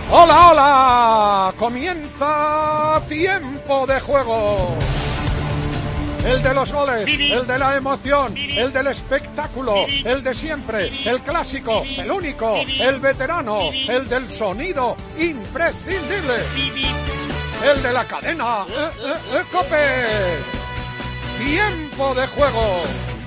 ¡Hola, hola! Comienza Tiempo de Juego. El de los goles, el de la emoción, el del espectáculo, el de siempre, el clásico, el único, el veterano, el del sonido imprescindible, el de la cadena COPE. Tiempo de Juego.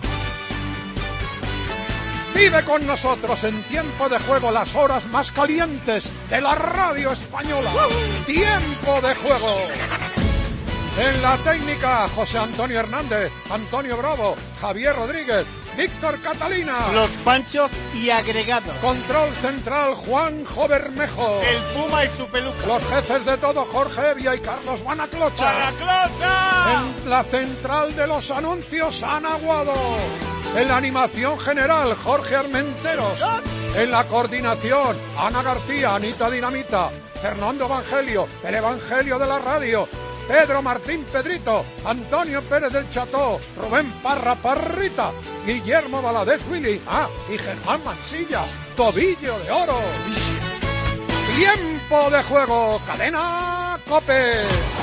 Vive con nosotros en Tiempo de Juego las horas más calientes de la radio española. Tiempo de Juego. En la técnica, José Antonio Hernández, Antonio Bravo, Javier Rodríguez, Víctor Catalina. Los Panchos y agregados. Control central, Juanjo Bermejo. El Puma y su peluca. Los jefes de todo, Jorge Evia y Carlos Banaclocha. ¡Banaclocha! En la central de los anuncios, Ana Guado. En la animación general, Jorge Armenteros. En la coordinación, Ana García, Anita Dinamita, Fernando Evangelio, el Evangelio de la radio, Pedro Martín Pedrito, Antonio Pérez del Cható, Rubén Parra Parrita, Guillermo Valadez Willy, y Germán Mansilla, Tobillo de Oro. Tiempo de Juego, cadena COPE.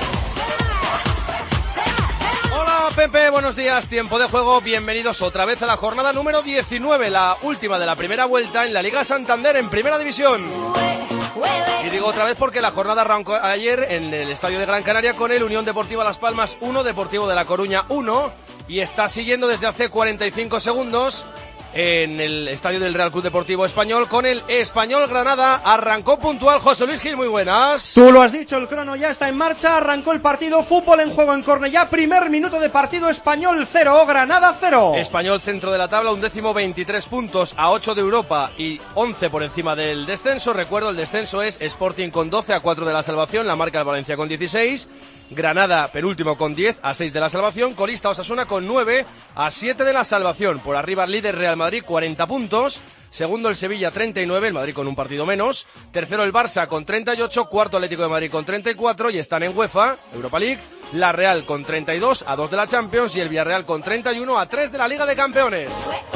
Hola Pepe, buenos días, Tiempo de Juego, bienvenidos otra vez a la jornada número 19, la última de la primera vuelta en la Liga Santander en Primera División. Y digo otra vez porque la jornada arrancó ayer en el Estadio de Gran Canaria con el Unión Deportiva Las Palmas 1, Deportivo de La Coruña 1, y está siguiendo desde hace 45 segundos en el Estadio del Real Club Deportivo Español con el Español Granada. Arrancó puntual José Luis Gil, muy buenas. Tú lo has dicho, el crono ya está en marcha, arrancó el partido, fútbol en juego en Cornellá, primer minuto de partido, Español 0, Granada 0. Español centro de la tabla, 11º, 23 puntos a 8 de Europa y 11 por encima del descenso. Recuerdo, el descenso es Sporting con 12 a 4 de la salvación, la marca el Valencia con 16, Granada penúltimo con 10 a 6 de la salvación, colista Osasuna con 9 a 7 de la salvación. Por arriba líder Real Madrid 40 puntos, segundo el Sevilla 39, el Madrid con un partido menos, tercero el Barça con 38, cuarto Atlético de Madrid con 34 y están en UEFA, Europa League, la Real con 32 a 2 de la Champions y el Villarreal con 31 a 3 de la Liga de Campeones.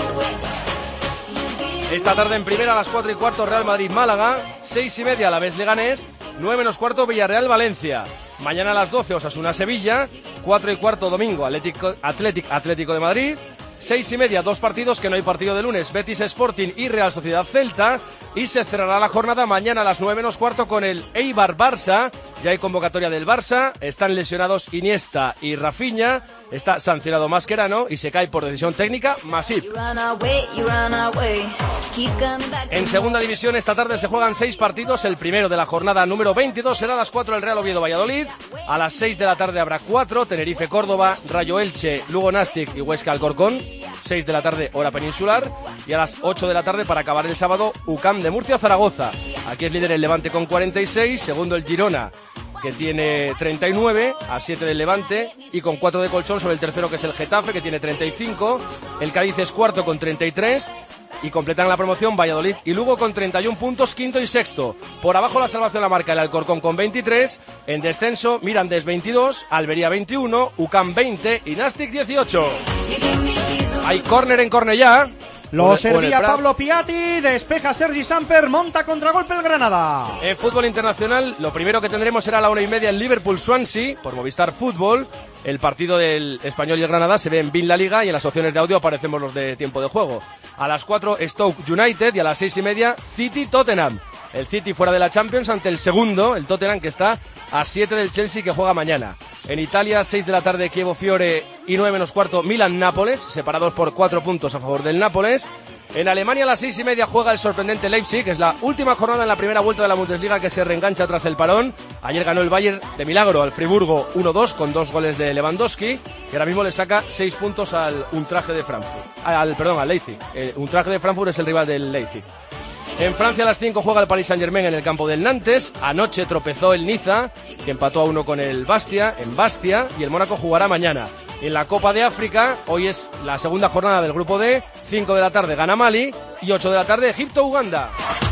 Esta tarde en primera a las 4:15 Real Madrid-Málaga, 6:30 Alavés Leganés, 9:15 Villarreal-Valencia. Mañana a las 12 Osasuna-Sevilla, 4:15 domingo Atlético de Madrid, 6:30 dos partidos que no hay partido de lunes, Betis Sporting y Real Sociedad Celta, y se cerrará la jornada mañana a las 9:15 con el Eibar-Barça. Ya hay convocatoria del Barça, están lesionados Iniesta y Rafinha, está sancionado Mascherano y se cae por decisión técnica Masip. En segunda división esta tarde se juegan 6 partidos, el primero de la jornada número 22 será a las 4 el Real Oviedo-Valladolid, a las 6 de la tarde habrá 4, Tenerife-Córdoba, Rayo-Elche, Lugo-Nastic y Huesca-Alcorcón, 6 de la tarde hora peninsular, y a las 8 de la tarde para acabar el sábado UCAM de Murcia-Zaragoza. Aquí es líder el Levante con 46, segundo el Girona que tiene 39, a 7 del Levante y con 4 de colchón sobre el tercero que es el Getafe que tiene 35, el Cádiz es cuarto con 33 y completan la promoción Valladolid y Lugo con 31 puntos, quinto y sexto. Por abajo la salvación la marca el Alcorcón con 23, en descenso Mirandés 22, Almería 21, UCAM 20 y Nastic 18. Hay córner en Cornellá. Lo servía Pablo Piatti, despeja Sergi Samper, monta contragolpe el Granada. En fútbol internacional, lo primero que tendremos será a la 1:30 el Liverpool-Swansea por Movistar Fútbol. El partido del Español y el Granada se ve en BIN La Liga y en las opciones de audio aparecemos los de Tiempo de Juego. A las 4 Stoke United y a las 6:30 City-Tottenham. El City fuera de la Champions ante el segundo, el Tottenham, que está a 7 del Chelsea, que juega mañana. En Italia, 6 de la tarde, Chievo-Fiore y 9:15 Milan-Nápoles, separados por 4 puntos a favor del Nápoles. En Alemania, a las 6:30 juega el sorprendente Leipzig, que es la última jornada en la primera vuelta de la Bundesliga que se reengancha tras el parón. Ayer ganó el Bayern de milagro al Friburgo 1-2 con 2 goles de Lewandowski, que ahora mismo le saca 6 puntos al Eintracht de Frankfurt. Al Leipzig. El Eintracht de Frankfurt es el rival del Leipzig. En Francia a las 5 juega el Paris Saint-Germain en el campo del Nantes. Anoche tropezó el Niza, que empató a 1 con el Bastia, en Bastia, y el Mónaco jugará mañana. En la Copa de África, hoy es la segunda jornada del Grupo D, 5 de la tarde gana Mali y 8 de la tarde Egipto-Uganda.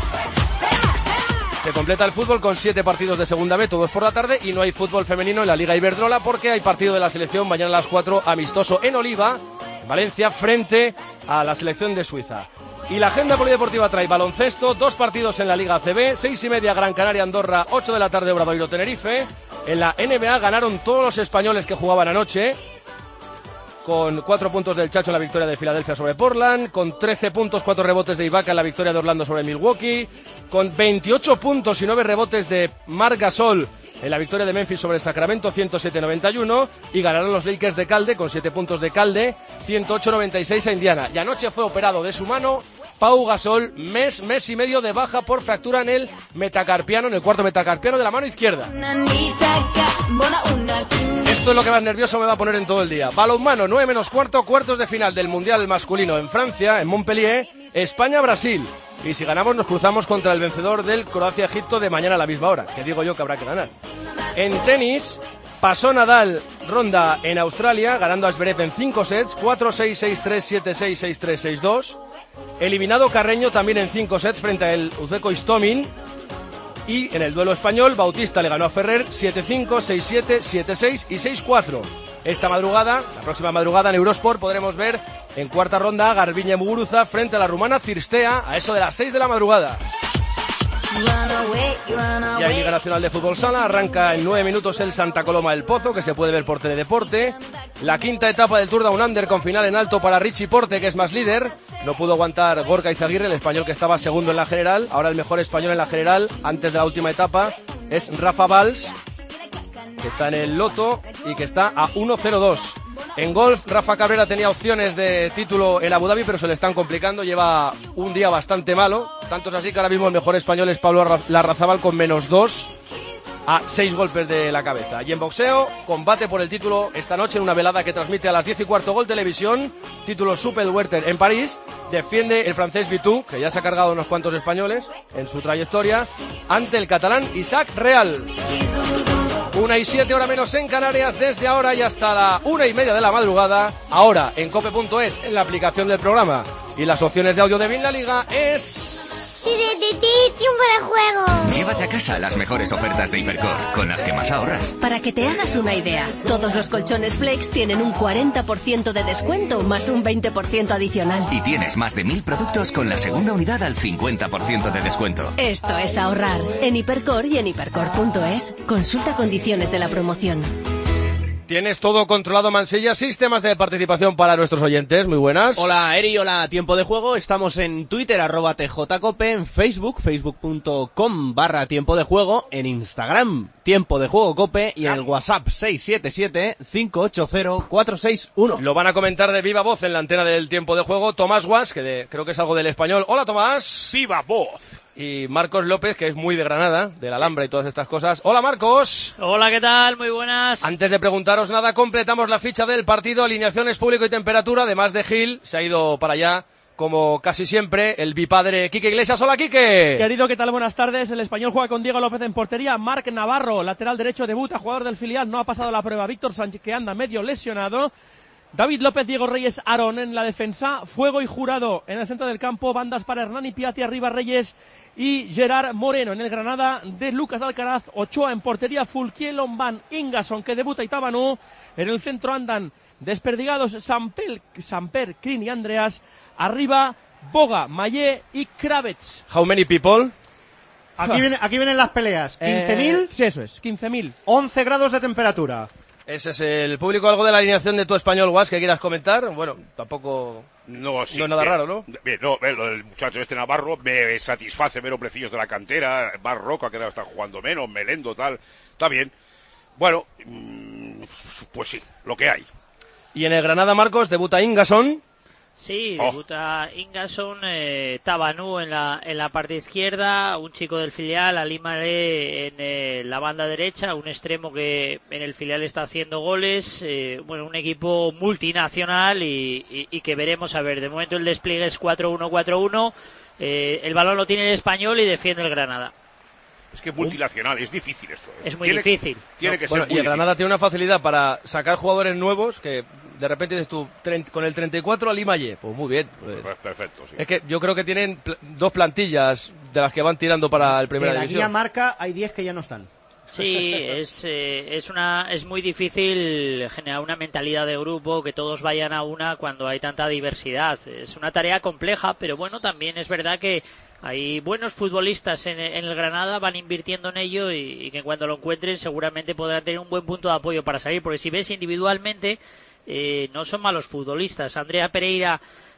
Se completa el fútbol con 7 partidos de segunda B, todos por la tarde, y no hay fútbol femenino en la Liga Iberdrola porque hay partido de la selección mañana a las 4, amistoso en Oliva, en Valencia, frente a la selección de Suiza. Y la agenda polideportiva trae baloncesto, 2 partidos en la Liga ACB, 6:30 Gran Canaria Andorra, 8 de la tarde Obradoiro Tenerife. En la NBA ganaron todos los españoles que jugaban anoche, con 4 puntos del Chacho en la victoria de Filadelfia sobre Portland, con 13 puntos, 4 rebotes de Ibaka en la victoria de Orlando sobre Milwaukee, con 28 puntos y 9 rebotes de Marc Gasol en la victoria de Memphis sobre Sacramento, 107-91, y ganaron los Lakers de Calde, con 7 puntos de Calde, 108-96 a Indiana. Y anoche fue operado de su mano Pau Gasol, mes y medio de baja por fractura en el metacarpiano, en el cuarto metacarpiano de la mano izquierda. Esto es lo que más nervioso me va a poner en todo el día. Balonmano, 9:15, cuartos de final del Mundial masculino en Francia, en Montpellier, España-Brasil. Y si ganamos nos cruzamos contra el vencedor del Croacia-Egipto de mañana a la misma hora, que digo yo que habrá que ganar. En tenis, pasó Nadal ronda en Australia, ganando a Zverev en 5 sets, 4-6, 6-3, 7-6, 6-3, 6-2. Eliminado Carreño también en 5 sets frente al uzbeko Istomin. Y en el duelo español, Bautista le ganó a Ferrer 7-5, 6-7, 7-6 y 6-4. Esta madrugada, la próxima madrugada en Eurosport, podremos ver en cuarta ronda a Garbiñe Muguruza frente a la rumana Cirstea a eso de las 6 de la madrugada. Y hay Liga Nacional de Fútbol Sala, arranca en 9 minutos el Santa Coloma del Pozo, que se puede ver por Teledeporte. La quinta etapa del Tour Down Under con final en alto para Richie Porte, que es más líder. No pudo aguantar Gorka Izaguirre, el español que estaba segundo en la general. Ahora el mejor español en la general, antes de la última etapa, es Rafa Valls, que está en el loto y que está a 1.02. En golf, Rafa Cabrera tenía opciones de título en Abu Dhabi, pero se le están complicando. Lleva un día bastante malo. Tanto es así que ahora mismo el mejor español es Pablo Larrazábal con -2 a 6 golpes de la cabeza. Y en boxeo, combate por el título esta noche en una velada que transmite a las 10:15 Gol Televisión. Título Super Welter en París. Defiende el francés Vitou, que ya se ha cargado unos cuantos españoles en su trayectoria, ante el catalán Isaac Real. 1:07, hora menos en Canarias, desde ahora y hasta la 1:30 de la madrugada. Ahora en cope.es, en la aplicación del programa y las opciones de audio de Bin La Liga es... ¡Tiempo de juego! Llévate a casa las mejores ofertas de Hipercor, con las que más ahorras. Para que te hagas una idea, todos los colchones Flex tienen un 40% de descuento más un 20% adicional. Y tienes más de 1000 productos con la segunda unidad al 50% de descuento. Esto es ahorrar. En Hipercor y en hipercor.es. Consulta condiciones de la promoción. Tienes todo controlado, Mansilla. Sistemas de participación para nuestros oyentes. Muy buenas. Hola, Eri. Hola, Tiempo de Juego. Estamos en Twitter, @tjcope, en Facebook, facebook.com/Tiempo de Juego, en Instagram, Tiempo de Juego Cope, y en el WhatsApp 677-580-461. Lo van a comentar de viva voz en la antena del Tiempo de Juego Tomás Guas, que creo que es algo del español. Hola, Tomás. ¡Viva voz! Y Marcos López, que es muy de Granada, de la Alhambra y todas estas cosas. Hola, Marcos. Hola, ¿qué tal? Muy buenas. Antes de preguntaros nada, completamos la ficha del partido, alineaciones, público y temperatura. Además de Gil, se ha ido para allá, como casi siempre, el bipadre Quique Iglesias. Hola, Quique. Querido, ¿qué tal? Buenas tardes. El español juega con Diego López en portería. Marc Navarro, lateral derecho, debuta, jugador del filial, no ha pasado la prueba. Víctor Sánchez, que anda medio lesionado. David López, Diego Reyes, Aarón en la defensa. Fuego y Jurado en el centro del campo. Bandas para Hernán Piatti, arriba Reyes y Gerard Moreno. En el Granada de Lucas Alcaraz, Ochoa en portería, Fulquier, Lombán, Ingason, que debuta, y Tabanú. En el centro andan desperdigados Samper, Crin y Andreas. Arriba Boga, Mayé y Kravets. How many people? Aquí vienen las peleas. 15.000. Sí, eso es, 15.000. 11 grados de temperatura. Ese es el público. ¿Algo de la alineación de tu español, Guas, que quieras comentar? Bueno, tampoco... No, sí, no es nada raro, ¿no? Bien, no, lo del muchacho Navarro me satisface ver hombrecillos de la cantera. Bar Roca, que ahora está jugando menos, Melendo, tal. Está bien. Bueno, pues sí, lo que hay. Y en el Granada, Marcos, debuta Ingason. Sí, debuta Ingason, Tabanú en la parte izquierda, un chico del filial, Ali Malé en la banda derecha, un extremo que en el filial está haciendo goles, bueno, un equipo multinacional y que veremos a ver. De momento el despliegue es 4-1-4-1, el balón lo tiene el español y defiende el Granada. Es que multinacional, es difícil esto. Es muy difícil. Tiene que ser muy y el Granada tiene una facilidad para sacar jugadores nuevos que de repente dices tú, con el 34 Ali Mayé, pues muy bien. Pues perfecto, sí. Es que yo creo que tienen dos plantillas de las que van tirando para el Primera de la División. guía marca hay 10 que ya no están. Sí, es muy difícil generar una mentalidad de grupo, que todos vayan a una cuando hay tanta diversidad. Es una tarea compleja, pero bueno, también es verdad que hay buenos futbolistas en el Granada, van invirtiendo en ello y que cuando lo encuentren seguramente podrán tener un buen punto de apoyo para salir, porque si ves individualmente no son malos futbolistas. Andreas Pereira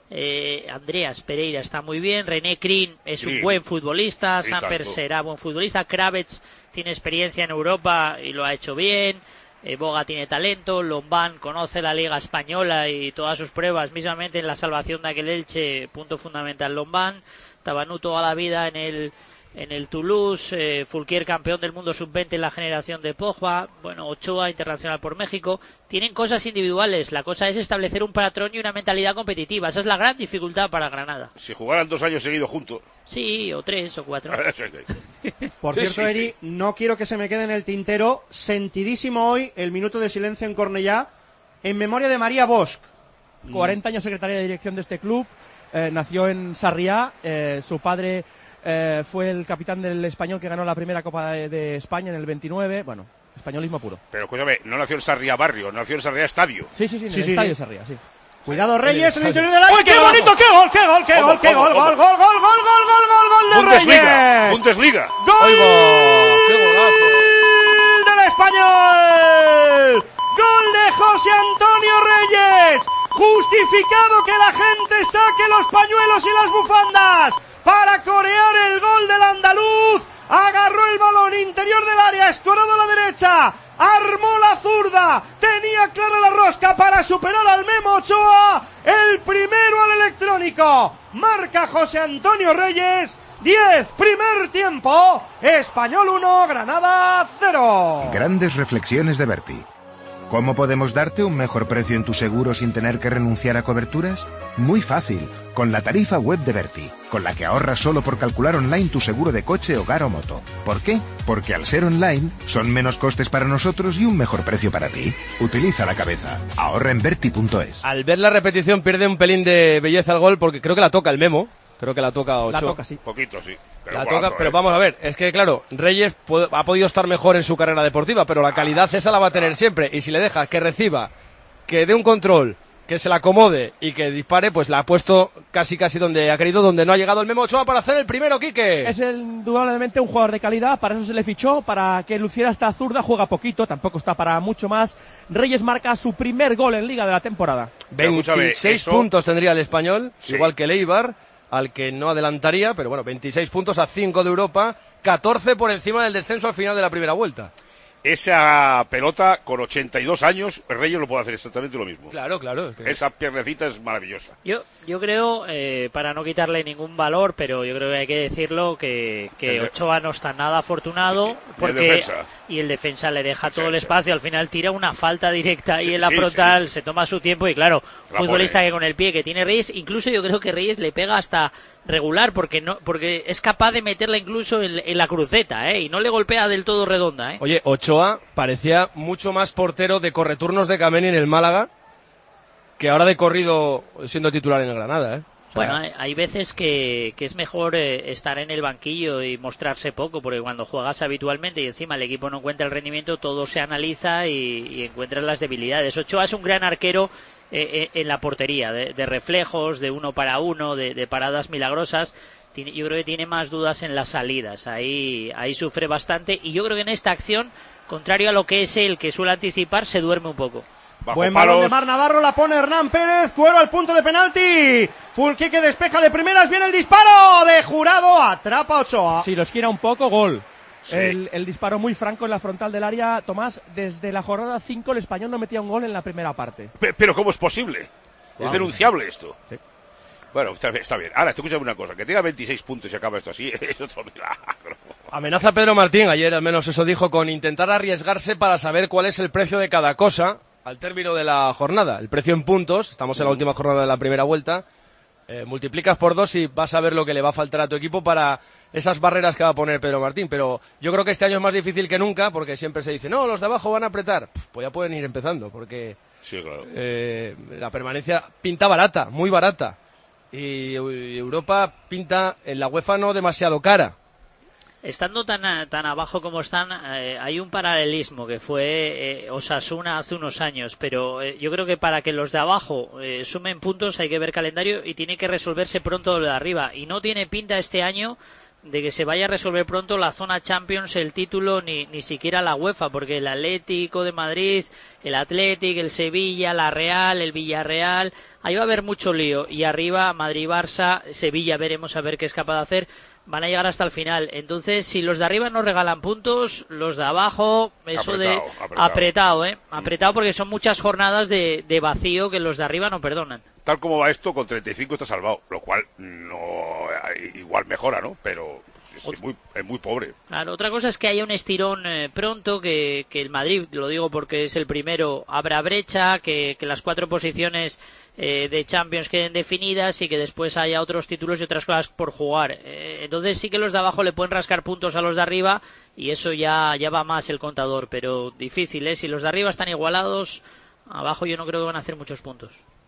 está muy bien, René Crin es un buen futbolista, Samper será buen futbolista, Kravets tiene experiencia en Europa y lo ha hecho bien, Boga tiene talento, Lombán conoce la Liga Española y todas sus pruebas, mismamente en la salvación de aquel Elche, punto fundamental Lombán, Tabanú toda la vida en el Toulouse, Fulquier campeón del mundo sub-20 en la generación de Pogba, bueno, Ochoa internacional por México, tienen cosas individuales, la cosa es establecer un patrón y una mentalidad competitiva, esa es la gran dificultad para Granada. Si jugaran 2 años seguidos juntos. Sí, o 3 o 4. Por cierto, Eri, no quiero que se me quede en el tintero, sentidísimo hoy el minuto de silencio en Cornellá, en memoria de María Bosch. 40 años secretaria de dirección de este club, nació en Sarriá, su padre fue el capitán del Español que ganó la primera Copa de España en el 29, bueno, españolismo puro. Pero escúchame, no nació en Sarriá Barrio, nació en Sarriá Estadio. Sí, en el estadio de Sarriá, sí. Cuidado Reyes en el interior del área. ¡Qué bonito! ¡Qué gol de Reyes! Bundesliga. ¡Gol del Español! ¡Gol de José Antonio Reyes! Justificado que la gente saque los pañuelos y las bufandas para corear el gol del andaluz. Agarró el balón interior del área, escorado a la derecha, armó la zurda, tenía clara la rosca para superar al Memo Ochoa, el primero al electrónico, marca José Antonio Reyes, 10, primer tiempo, Español 1, Granada 0. Grandes reflexiones de Berti. ¿Cómo podemos darte un mejor precio en tu seguro sin tener que renunciar a coberturas? Muy fácil, con la tarifa web de Berti, con la que ahorras solo por calcular online tu seguro de coche, hogar o moto. ¿Por qué? Porque al ser online, son menos costes para nosotros y un mejor precio para ti. Utiliza la cabeza. Ahorra en Berti.es. Al ver la repetición pierde un pelín de belleza el gol porque creo que la toca el Memo. Creo que la toca Ochoa. La toca, sí. Poquito, sí. Pero la toca, pero vamos a ver, es que claro, Reyes ha podido estar mejor en su carrera deportiva, pero la calidad esa la va a tener siempre. Y si le dejas que reciba, que dé un control, que se la acomode y que dispare, pues la ha puesto casi donde ha querido, donde no ha llegado el Memo Ochoa para hacer el primero, Quique. Es indudablemente un jugador de calidad, para eso se le fichó, para que luciera esta zurda, juega poquito, tampoco está para mucho más. Reyes marca su primer gol en Liga de la temporada. 26 puntos tendría el Español, sí, igual que el Eibar, al que no adelantaría, pero bueno, 26 puntos a 5 de Europa, 14 por encima del descenso al final de la primera vuelta. Esa pelota, con 82 años, Reyes lo puede hacer exactamente lo mismo. Claro. Esa piernecita es maravillosa. Yo creo, para no quitarle ningún valor, pero yo creo que hay que decirlo, que Ochoa no está nada afortunado, porque y el defensa le deja todo el espacio, al final tira una falta directa y en la frontal se toma su tiempo y claro, futbolista que con el pie que tiene Reyes, incluso yo creo que Reyes le pega hasta regular porque es capaz de meterla incluso en la cruceta, y no le golpea del todo redonda, Oye, Ochoa parecía mucho más portero de correturnos de Kameni en el Málaga que ahora de corrido siendo titular en el Granada, Bueno, hay veces que es mejor estar en el banquillo y mostrarse poco, porque cuando juegas habitualmente y encima el equipo no encuentra el rendimiento, todo se analiza y encuentras las debilidades. Ochoa es un gran arquero en la portería, de reflejos, de uno para uno, de paradas milagrosas. Yo creo que tiene más dudas en las salidas, ahí sufre bastante y yo creo que en esta acción, contrario a lo que es él, que suele anticipar, se duerme un poco. Buen balón de Mar Navarro, la pone Hernán Pérez, Cuero al punto de penalti, Fulquier que despeja de primeras, viene el disparo de Jurado, atrapa Ochoa. Si los quiera un poco, gol. Sí. El disparo muy franco en la frontal del área, Tomás, desde la jornada 5 el Español no metía un gol en la primera parte. Pero ¿cómo es posible? Es denunciable esto. Sí. Bueno, está bien. Ahora, escúchame una cosa, que tenga 26 puntos y acaba esto así, es otro milagro. Amenaza Pedro Martín, ayer al menos eso dijo, con intentar arriesgarse para saber cuál es el precio de cada cosa al término de la jornada. El precio en puntos, estamos en la última jornada de la primera vuelta, multiplicas por 2 y vas a ver lo que le va a faltar a tu equipo para esas barreras que va a poner Pedro Martín. Pero yo creo que este año es más difícil que nunca, porque siempre se dice, no, los de abajo van a apretar. Pues ya pueden ir empezando, porque sí, claro. La permanencia pinta barata, muy barata. Y Europa pinta en la UEFA no demasiado cara. estando tan abajo como están, hay un paralelismo que fue Osasuna hace unos años, pero yo creo que para que los de abajo sumen puntos hay que ver calendario y tiene que resolverse pronto lo de arriba, y no tiene pinta este año de que se vaya a resolver pronto la zona Champions, el título, ni siquiera la UEFA, porque el Atlético de Madrid, el Athletic, el Sevilla, la Real, el Villarreal, ahí va a haber mucho lío, y arriba Madrid, Barça, Sevilla, veremos a ver qué es capaz de hacer, van a llegar hasta el final. Entonces, si los de arriba nos regalan puntos, los de abajo, eso apretado, porque son muchas jornadas de vacío que los de arriba no perdonan. Tal como va esto, con 35 está salvado, lo cual no igual mejora, ¿no? Pero es muy pobre. Claro, otra cosa es que haya un estirón pronto, que el Madrid, lo digo porque es el primero, abra brecha, que las 4 posiciones de Champions queden definidas y que después haya otros títulos y otras cosas por jugar. Entonces sí que los de abajo le pueden rascar puntos a los de arriba y eso ya va más el contador, pero difícil, ¿eh? Si los de arriba están igualados, abajo yo no creo que van a hacer muchos puntos.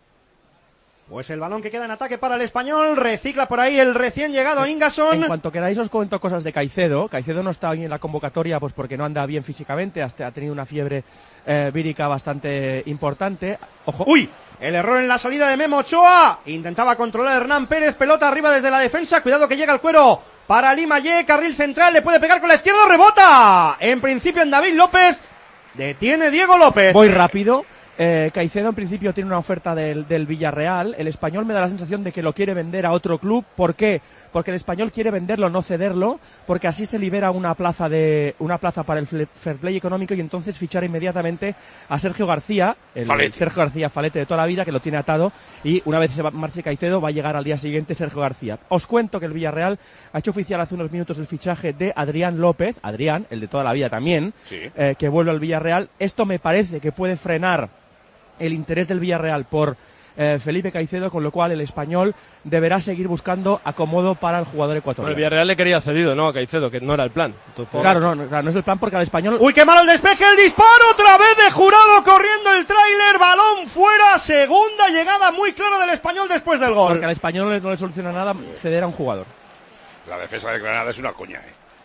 Pues el balón que queda en ataque para el Español, recicla por ahí el recién llegado Ingasson. En cuanto queráis os comento cosas de Caicedo. Caicedo no está hoy en la convocatoria pues porque no anda bien físicamente, hasta ha tenido una fiebre vírica bastante importante. Ojo. ¡Uy! El error en la salida de Memo Ochoa. Intentaba controlar a Hernán Pérez, pelota arriba desde la defensa, cuidado que llega el cuero para Lima Ye, carril central, le puede pegar con la izquierda, rebota. En principio en David López, detiene Diego López. Voy rápido. Caicedo en principio tiene una oferta del Villarreal. El Español me da la sensación de que lo quiere vender a otro club. ¿Por qué? Porque el Español quiere venderlo, no cederlo, porque así se libera una plaza para el fair play económico y entonces fichar inmediatamente a Sergio García, Sergio García Falete de toda la vida, que lo tiene atado, y una vez se marche Caicedo va a llegar al día siguiente Sergio García. Os cuento que el Villarreal ha hecho oficial hace unos minutos el fichaje de Adrián López, el de toda la vida también, sí. Que vuelve al Villarreal. Esto me parece que puede frenar el interés del Villarreal por Felipe Caicedo, con lo cual el Español deberá seguir buscando acomodo para el jugador ecuatoriano. El Villarreal le quería cedido, ¿no? A Caicedo, que no era el plan. Entonces... Claro, no es el plan porque al Español... ¡Uy, qué malo el despeje! ¡El disparo otra vez de Jurado corriendo el tráiler! ¡Balón fuera! Segunda llegada muy clara del Español después del gol. Porque al Español no le soluciona nada ceder a un jugador. La defensa de Granada es una coña,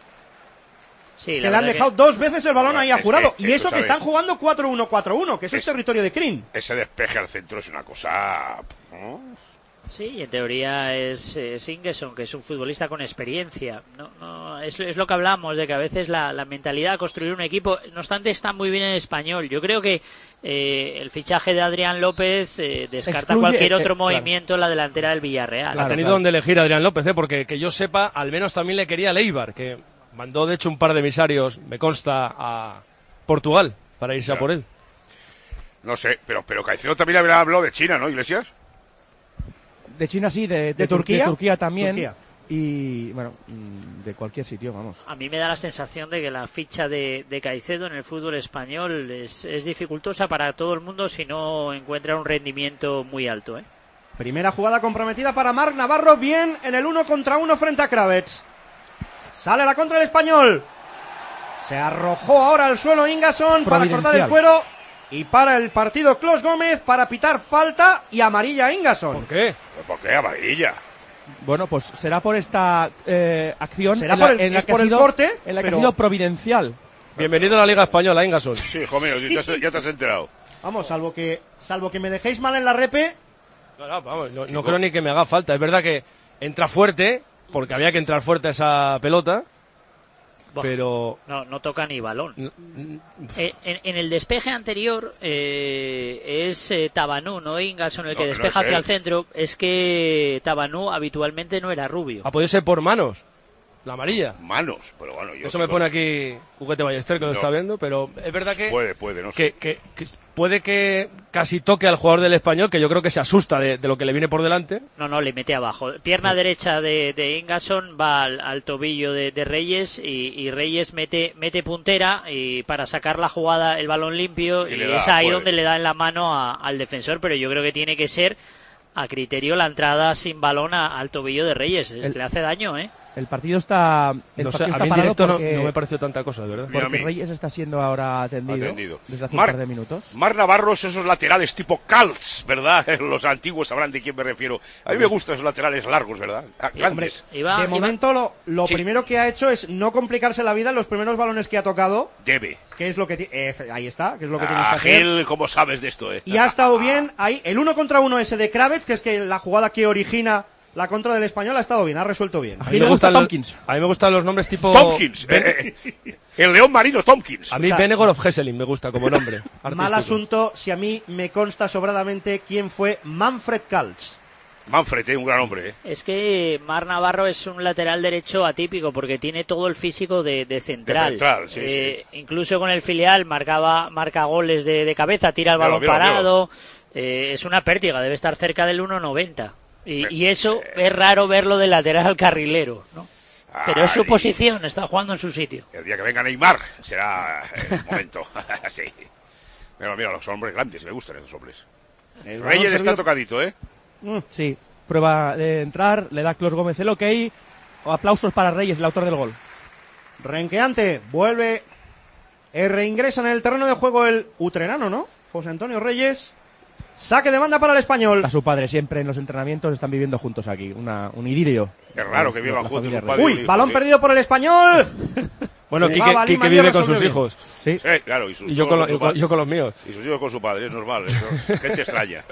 Sí, es que le han dejado 2 veces el balón ahí a Jurado. Y eso que sabes. están jugando 4-1-4-1, que eso es territorio de Crin. Ese despeje al centro es una cosa... Sí, y en teoría es Ingesson, que es un futbolista con experiencia. Es lo que hablamos, de que a veces la mentalidad de construir un equipo, no obstante, está muy bien en Español. Yo creo que el fichaje de Adrián López descarta cualquier otro movimiento en la delantera del Villarreal. Ha tenido donde elegir a Adrián López, porque que yo sepa, al menos también le quería Leibar, que mandó de hecho un par de emisarios, me consta, a Portugal para irse a por él. No sé, pero Caicedo también había hablado de China, ¿no, Iglesias? De China sí, de Turquía. De Turquía también. Y bueno, de cualquier sitio, vamos. A mí me da la sensación de que la ficha de Caicedo en el fútbol español es dificultosa para todo el mundo si no encuentra un rendimiento muy alto, ¿eh? Primera jugada comprometida para Marc Navarro, bien en el 1 contra 1 frente a Kravets. Sale la contra el Español. Se arrojó ahora al suelo Ingasson para cortar el cuero. Y para el partido Clos Gómez para pitar falta y amarilla a Ingasson. ¿Por qué? ¿Por qué amarilla? Bueno, pues será por esta acción. Será por el corte. En la que ha sido providencial. Bienvenido a la Liga Española, Ingasson. Sí, hijo mío, ya te has enterado. Vamos, salvo que me dejéis mal en la repe. No creo ni que me haga falta. Es verdad que entra fuerte, porque había que entrar fuerte a esa pelota. Pero no toca ni balón. En el despeje anterior es Tabanú, no Ingasson el que despeja hacia el centro. Es que Tabanú habitualmente no era rubio. Ha podido ser por manos. La amarilla. Manos, pero bueno, eso me pone aquí Juguete Ballester, que lo está viendo, pero es verdad que puede, no sé. que puede que casi toque al jugador del Español, que yo creo que se asusta de lo que le viene por delante. No, le mete abajo. Pierna derecha de Ingasson va al tobillo de Reyes y Reyes mete puntera y para sacar la jugada, el balón limpio, y es ahí donde le da en la mano al defensor, pero yo creo que tiene que ser a criterio la entrada sin balón al tobillo de Reyes. Le hace daño, ¿eh? El partido está, No sé, a mí en parado directo porque, no me pareció tanta cosa, de verdad. porque Reyes está siendo ahora atendido. Desde hace un par de minutos. Marc Navarro, esos laterales tipo Calz, ¿verdad? Los antiguos sabrán de quién me refiero. A mí me gustan esos laterales largos, ¿verdad? Grandes. De momento lo primero que ha hecho es no complicarse la vida en los primeros balones que ha tocado. Debe. Que es lo que ahí está, que es lo que tienes que hacer. Gil, ¿cómo sabes de esto, Y ha estado bien ahí, el 1 contra 1 ese de Kravets, que es que la jugada que origina la contra del Español ha estado bien, ha resuelto bien. A mí me gustan los nombres tipo... Tompkins, el león marino Tompkins. A mí Benegor of Hesselin me gusta como nombre. Mal asunto si a mí me consta sobradamente quién fue Manfred Kaltz. Manfred, un gran hombre. Es que Marc Navarro es un lateral derecho atípico porque tiene todo el físico de central. Sí. Incluso con el filial marca goles de cabeza, tira el balón parado. Es una pértiga, debe estar cerca del 1,90. Y eso es raro verlo de lateral carrilero, ¿no? Pero es su posición, está jugando en su sitio. El día que venga Neymar será el momento. Sí. Pero mira, los hombres grandes, me gustan esos hombres. Reyes está tocadito, ¿eh? Sí, prueba de entrar, le da Clos Gómez el ok. Aplausos para Reyes, el autor del gol. Renqueante, vuelve, reingresa en el terreno de juego el utrerano, ¿no? José Antonio Reyes. Saque de banda para el Español. A su padre siempre en los entrenamientos están viviendo juntos aquí, un idilio. Es raro que vivan juntos su padre. Uy, balón perdido por el Español. Bueno, Quique vive con sus hijos. Sí, claro. Y yo con los míos. Y sus hijos con su padre, es normal. Gente extraña.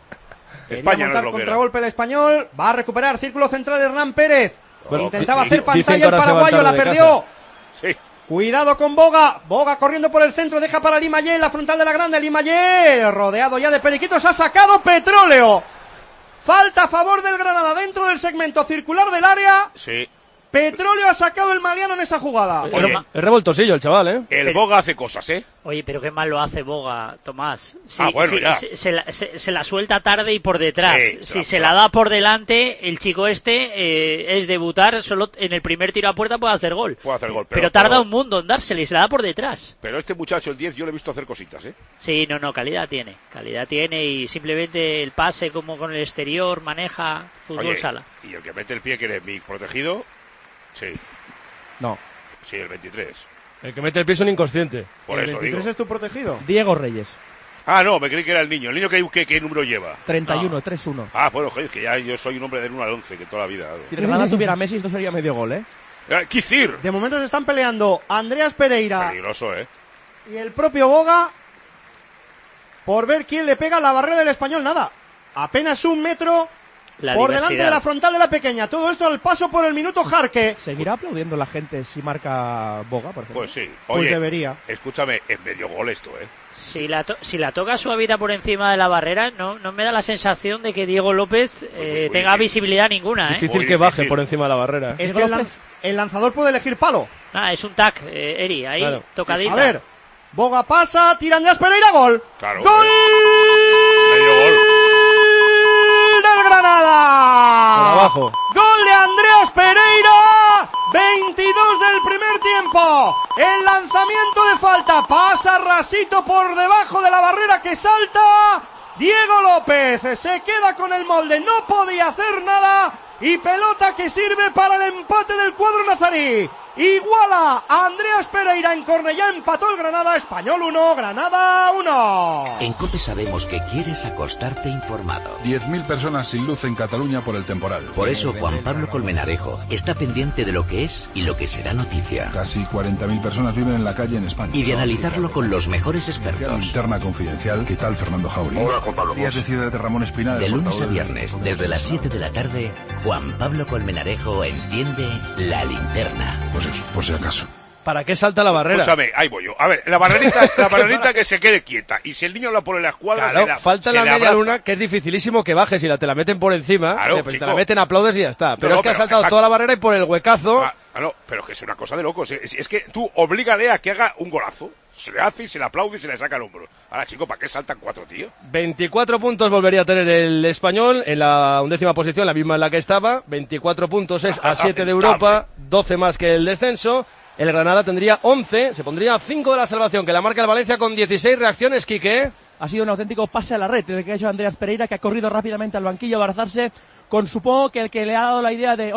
España montar contragolpe el Español. Va a recuperar círculo central Hernán Pérez. Intentaba hacer pantalla el paraguayo, la perdió. Sí. Cuidado con Boga corriendo por el centro, deja para Limayé en la frontal de la grande, Limayé, rodeado ya de periquitos, ha sacado Petróleo. Falta a favor del Granada dentro del segmento circular del área. Sí. Petróleo ha sacado el maliano en esa jugada. Oye, es revoltosillo el chaval, ¿eh? El Boga hace cosas, ¿eh? Oye, pero qué mal lo hace Boga, Tomás. Ya. Se la suelta tarde y por detrás. Si se la da por delante, el chico es debutar, solo en el primer tiro a puerta puede hacer gol. Pero tarda un mundo en dársela y se la da por detrás. Pero este muchacho, el 10, yo le he visto hacer cositas, ¿eh? Sí, calidad tiene y simplemente el pase como con el exterior, maneja fútbol sala. Y el que mete el pie, que eres mi protegido... Sí. No. Sí, el 23. El que mete el pie es un inconsciente. Por ¿El eso 23 digo. Es tu protegido? Diego Reyes. Ah, no, me creí que era el niño. ¿El niño qué número lleva? 31, 3-1. Ah, bueno, joder, que ya yo soy un hombre del 1 al 11, que toda la vida. Si Granada tuviera Messi, esto sería medio gol, ¿eh? Kicir. De momento se están peleando Andreas Pereira. Peligroso, ¿eh? Y el propio Boga por ver quién le pega a la barrera del Español. Nada. Apenas un metro... por delante de la frontal de la pequeña. Todo esto al paso por el minuto Jarque. ¿Seguirá aplaudiendo la gente si marca Boga, por ejemplo? Pues sí. Oye, pues debería. Escúchame, es medio gol esto, ¿eh? Si la toca suavita por encima de la barrera, no me da la sensación de que Diego López tenga visibilidad ninguna, ¿eh? Difícil que baje por encima de la barrera. Es que el lanzador puede elegir palo. Es un tac, Eri, ahí, claro. Tocadita. A ver, Boga pasa, tira Andrés Pereira, gol. Claro. ¡Gol! Medio gol. ¡Del Granada! Por abajo. ¡Gol de Andreas Pereira! 22 del primer tiempo. El lanzamiento de falta. Pasa rasito por debajo de la barrera que salta. Diego López se queda con el molde. No podía hacer nada. Y pelota que sirve para el empate del cuadro nazarí. Iguala a Andreas Pereira en Cornellá, empató el Granada. Español 1, Granada 1. En COPE sabemos que quieres acostarte informado. 10.000 personas sin luz en Cataluña por el temporal. Por eso Juan Pablo Colmenarejo está pendiente de lo que es y lo que será noticia. Casi 40.000 personas viven en la calle en España. Y de analizarlo con los mejores expertos. Linterna confidencial, ¿qué tal Fernando Jauregui? Hola, Juan Pablo. Días de Ciudad de Ramón Espinal. De lunes a viernes, desde las 7 de la tarde, Juan Pablo Colmenarejo enciende la linterna. Pues eso, por si acaso. ¿Para qué salta la barrera? Escúchame, ahí voy yo. A ver, la barrerita que se quede quieta. Y si el niño la pone en la escuadra, claro, falta la media luna, que es dificilísimo que baje. Si te la meten por encima, claro, pues te la meten, aplaudes y ya está. Pero es que ha saltado toda la barrera y por el huecazo... No, pero es que es una cosa de locos. Es que tú oblígale a que haga un golazo. Se le hace y se le aplaude y se le saca el hombro. Ahora, chico, ¿para qué saltan 4, tío? 24 puntos volvería a tener el Español en la 11ª posición, la misma en la que estaba. 24 puntos es a 7 de Europa, 12 más que el descenso. El Granada tendría 11, se pondría a 5 de la salvación, que la marca el Valencia con 16 reacciones, Quique. Ha sido un auténtico pase a la red desde que ha hecho Andreas Pereira, que ha corrido rápidamente al banquillo a abrazarse con, supongo que el que le ha dado la idea de, oye,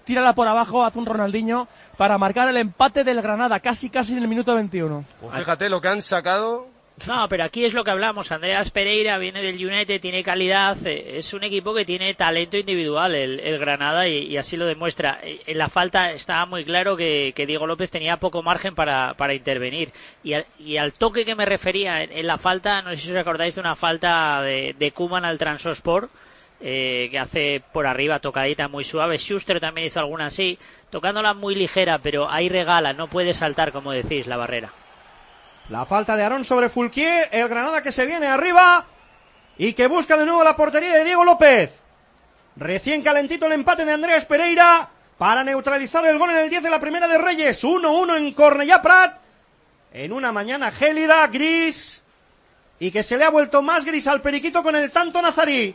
tírala por abajo, hace un Ronaldinho para marcar el empate del Granada, casi en el minuto 21. Pues fíjate lo que han sacado. No, pero aquí es lo que hablamos. Andreas Pereira viene del United, tiene calidad, es un equipo que tiene talento individual el Granada y así lo demuestra. En la falta estaba muy claro que Diego López tenía poco margen para intervenir. Y al toque que me refería en la falta, no sé si os acordáis de una falta de Koeman al Trabzonspor, que hace por arriba tocadita muy suave. Schuster también hizo alguna así, tocándola muy ligera, pero ahí regala, no puede saltar, como decís, la barrera. La falta de Aarón sobre Fulquier, el Granada que se viene arriba y que busca de nuevo la portería de Diego López. Recién calentito el empate de Andreas Pereira para neutralizar el gol en el 10 de la Primera de Reyes. 1-1 en Cornellà Prat, en una mañana gélida, gris, y que se le ha vuelto más gris al periquito con el tanto nazarí.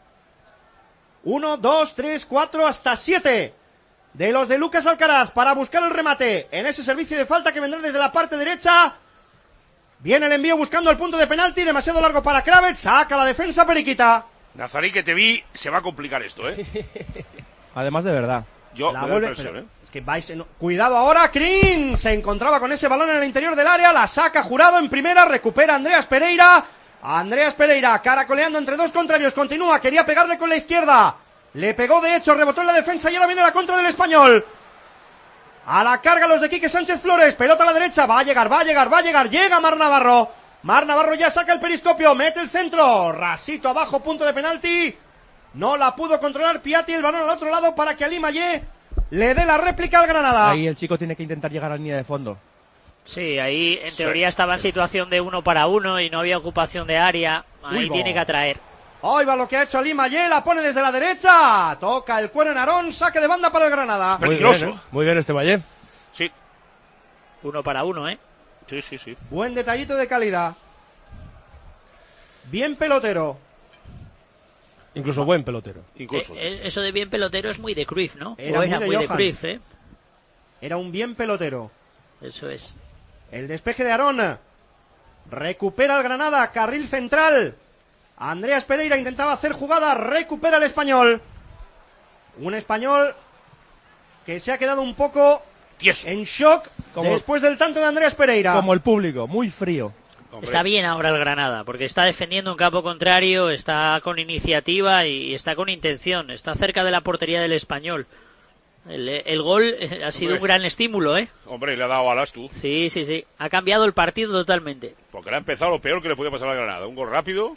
1, 2, 3, 4, hasta 7 de los de Lucas Alcaraz para buscar el remate en ese servicio de falta que vendrá desde la parte derecha. Viene el envío buscando el punto de penalti, demasiado largo para Kravets, saca la defensa Periquita. Nazarí, que te vi, se va a complicar esto, ¿eh? Además de verdad. Yo la me da vuelve, impresión, pero, es que vais cuidado ahora, Crin se encontraba con ese balón en el interior del área, la saca Jurado en primera, recupera Andreas Pereira, caracoleando entre dos contrarios, continúa, quería pegarle con la izquierda, le pegó de hecho, rebotó en la defensa y ahora viene la contra del Español. A la carga los de Quique Sánchez Flores, pelota a la derecha, va a llegar, llega Mar Navarro ya saca el periscopio, mete el centro, rasito abajo, punto de penalti, no la pudo controlar Piatti, el balón al otro lado para que Ali Mayé le dé la réplica al Granada. Ahí el chico tiene que intentar llegar a la línea de fondo. Sí, ahí en teoría estaba en situación de 1 para 1 y no había ocupación de área, ahí tiene que atraer. Hoy va lo que ha hecho Ali Mayé, la pone desde la derecha, toca el cuero en Aarón, saque de banda para el Granada. Peligroso. Muy bien este Mayé. Sí. 1 para 1, ¿eh? Sí. Buen detallito de calidad. Bien pelotero. Incluso buen pelotero. Eso de bien pelotero es muy de Cruyff, ¿no? Era muy de Cruyff, ¿eh? Era un bien pelotero. Eso es. El despeje de Aarón. Recupera el Granada, carril central. Andreas Pereira intentaba hacer jugada, recupera el Español. Un Español que se ha quedado un poco en shock después del tanto de Andreas Pereira. Como el público, muy frío. Hombre. Está bien ahora el Granada, porque está defendiendo un campo contrario, está con iniciativa y está con intención, está cerca de la portería del Español. El gol ha sido un gran estímulo, ¿eh? Hombre, le ha dado alas tú. Sí. Ha cambiado el partido totalmente. Porque le ha empezado lo peor que le podía pasar a la Granada. Un gol rápido,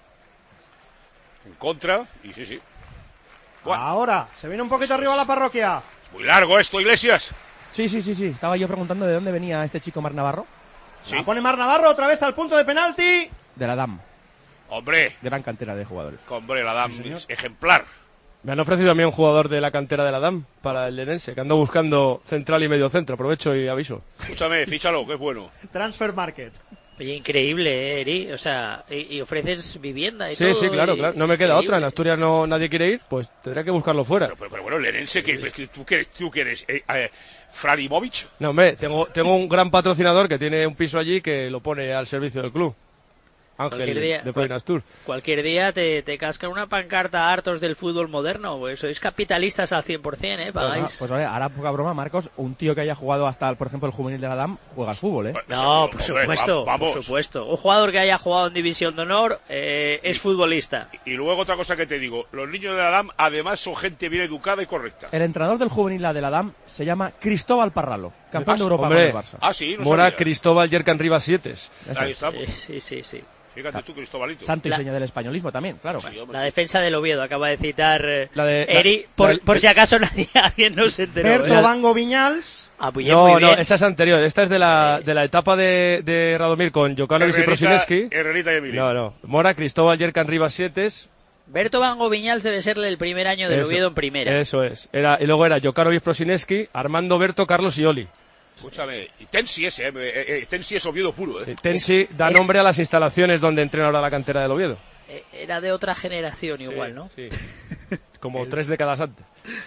en contra, y sí. Bueno. Ahora, se viene un poquito arriba la parroquia. Muy largo esto, Iglesias. Sí. Estaba yo preguntando de dónde venía este chico Mar Navarro. Sí. La pone Mar Navarro otra vez al punto de penalti. De la DAM. Hombre. Gran cantera de jugadores. Hombre, la DAM es ejemplar. Me han ofrecido a mí un jugador de la cantera de la DAM para el Lenense, que ando buscando central y medio centro. Aprovecho y aviso. Escúchame, fíchalo, que es bueno. Transfer Market. Oye, increíble, Eri. O sea, y ofreces vivienda y todo. Sí, claro. No me queda otra. En Asturias nadie quiere ir, pues tendré que buscarlo fuera. Pero bueno, el Lenense, ¿tú quieres? ¿Fralimovic? No, hombre, tengo un gran patrocinador que tiene un piso allí que lo pone al servicio del club. Ángel de Proinastur. Cualquier día te cascan una pancarta hartos del fútbol moderno, pues sois capitalistas al 100%, ¿eh? Pagáis. Pues vale, ahora poca broma, Marcos, un tío que haya jugado hasta, por ejemplo, el juvenil de la DAM, juega al fútbol, ¿eh? No, por supuesto, por supuesto. Un jugador que haya jugado en División de Honor es futbolista. Y luego otra cosa que te digo, los niños de la DAM además son gente bien educada y correcta. El entrenador del juvenil de la DAM se llama Cristóbal Parralo, campeón de Europa con el Barça. No Mora sabía. Cristóbal Yerkan Rivas 7. Ahí estamos. Sí. Fíjate tú, Cristóbalito. Santo y seña del españolismo también, claro. Sí, la defensa del Oviedo, acaba de citar Eri, por si acaso alguien no se enteró. Berto Vango Viñals. No, esa es anterior. Esta es de la etapa de Radomir con Jokanovic y Prosineski. Herrerita y Emilio. No. Mora, Cristóbal Yerkan Rivas 7. Berto Vango Viñals debe serle el primer año del Oviedo en primera. Eso es. Y luego era Jokanovic, Prosineski, Armando, Berto, Carlos y Oli. Escúchame, y Tensi Tensi es Oviedo puro, ¿eh? Sí, Tensi da nombre a las instalaciones donde entrena ahora la cantera del Oviedo. Era de otra generación igual, ¿no? Sí. Como 3 décadas antes.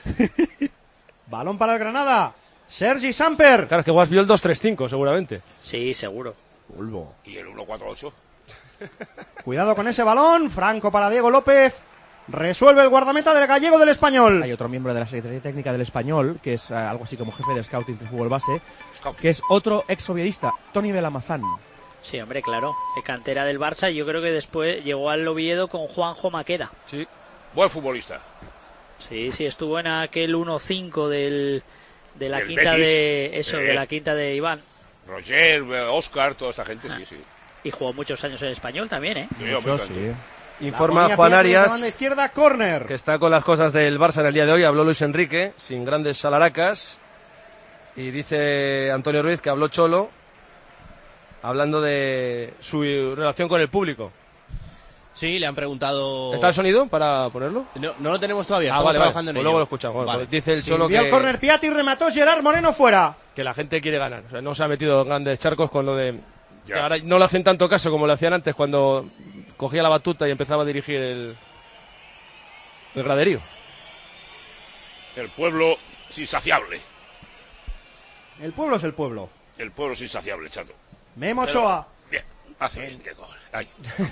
Balón para el Granada. Sergi Samper. Claro, es que Guas vio el 2-3-5, seguramente. Sí, seguro. Y el 1-4-8. Cuidado con ese balón. Franco para Diego López. Resuelve el guardameta del Gallego del Español. Hay otro miembro de la Secretaría Técnica del Español, que es algo así como jefe de scouting de fútbol base, que es otro ex-oviedista, Tony Belamazán. Sí, hombre, claro. De cantera del Barça, yo creo que después llegó al Oviedo con Juanjo Maqueda. Sí, buen futbolista. Sí, estuvo en aquel 1-5 de la El quinta Betis, de la quinta de Iván. Roger, Oscar, toda esta gente, sí. Y jugó muchos años en Español también, ¿eh? Sí. Informa Juan Arias, izquierda, córner. que está con las cosas del Barça en el día de hoy. Habló Luis Enrique, sin grandes salaracas. Y dice Antonio Ruiz que habló Cholo, hablando de su relación con el público. Sí, le han preguntado... ¿Está el sonido para ponerlo? No lo tenemos todavía, estamos vale, trabajando en pues ello. luego lo escuchamos. Vale. Pues dice el Cholo Vio el que... córner Piatti, remató Gerard Moreno fuera. Que la gente quiere ganar. O sea, no se ha metido en grandes charcos con lo de... Ya. Que ahora no le hacen tanto caso como le hacían antes cuando cogía la batuta y empezaba a dirigir el graderío. El pueblo es insaciable. El pueblo es el pueblo. El pueblo es insaciable, chato. Memo Ochoa. Bien, hace bien, qué gol. Ay.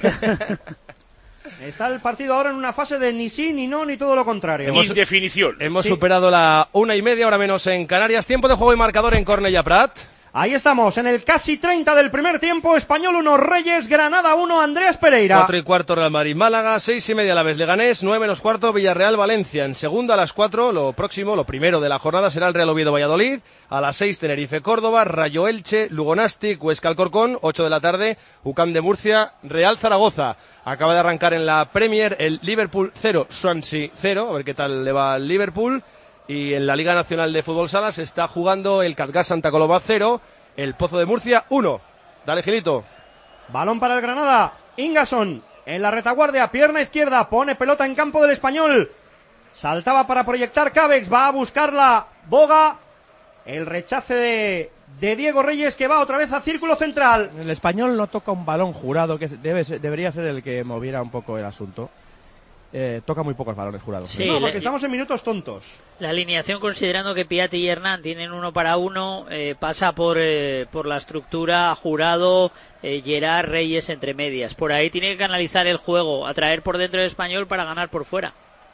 Está el partido ahora en una fase de ni sí, ni no, ni todo lo contrario. Indefinición. Hemos superado la 1:30, ahora menos en Canarias. Tiempo de juego y marcador en Cornellà Prat. Ahí estamos, en el casi 30 del primer tiempo. Español 1, Reyes, Granada 1, Andreas Pereira. 4:15 Real Madrid Málaga, 6:30 Alavés Leganés, 9:15 Villarreal Valencia. En segunda a las 4, lo primero de la jornada será el Real Oviedo Valladolid. A las 6 Tenerife Córdoba, Rayo Elche, Lugo Nastic, Huesca Alcorcón. 8 de la tarde UCAM de Murcia, Real Zaragoza. Acaba de arrancar en la Premier el Liverpool 0, Swansea 0. A ver qué tal le va al Liverpool. Y en la Liga Nacional de Fútbol Sala se está jugando el Catgas Santa Coloma 0, el Pozo de Murcia 1. Dale, Gilito. Balón para el Granada. Ingasson en la retaguardia, pierna izquierda, pone pelota en campo del Español. Saltaba para proyectar Cabex, va a buscarla Boga. El rechace de Diego Reyes, que va otra vez a círculo central. El Español no toca un balón, Jurado, que debería ser el que moviera un poco el asunto. Toca muy pocos balones, Jurado. Sí, no, porque estamos en minutos tontos. La alineación, considerando que Piatti y Hernán tienen 1 para 1, pasa por la estructura Jurado, Gerard, Reyes entre medias. Por ahí tiene que canalizar el juego, atraer por dentro del Español para ganar por fuera.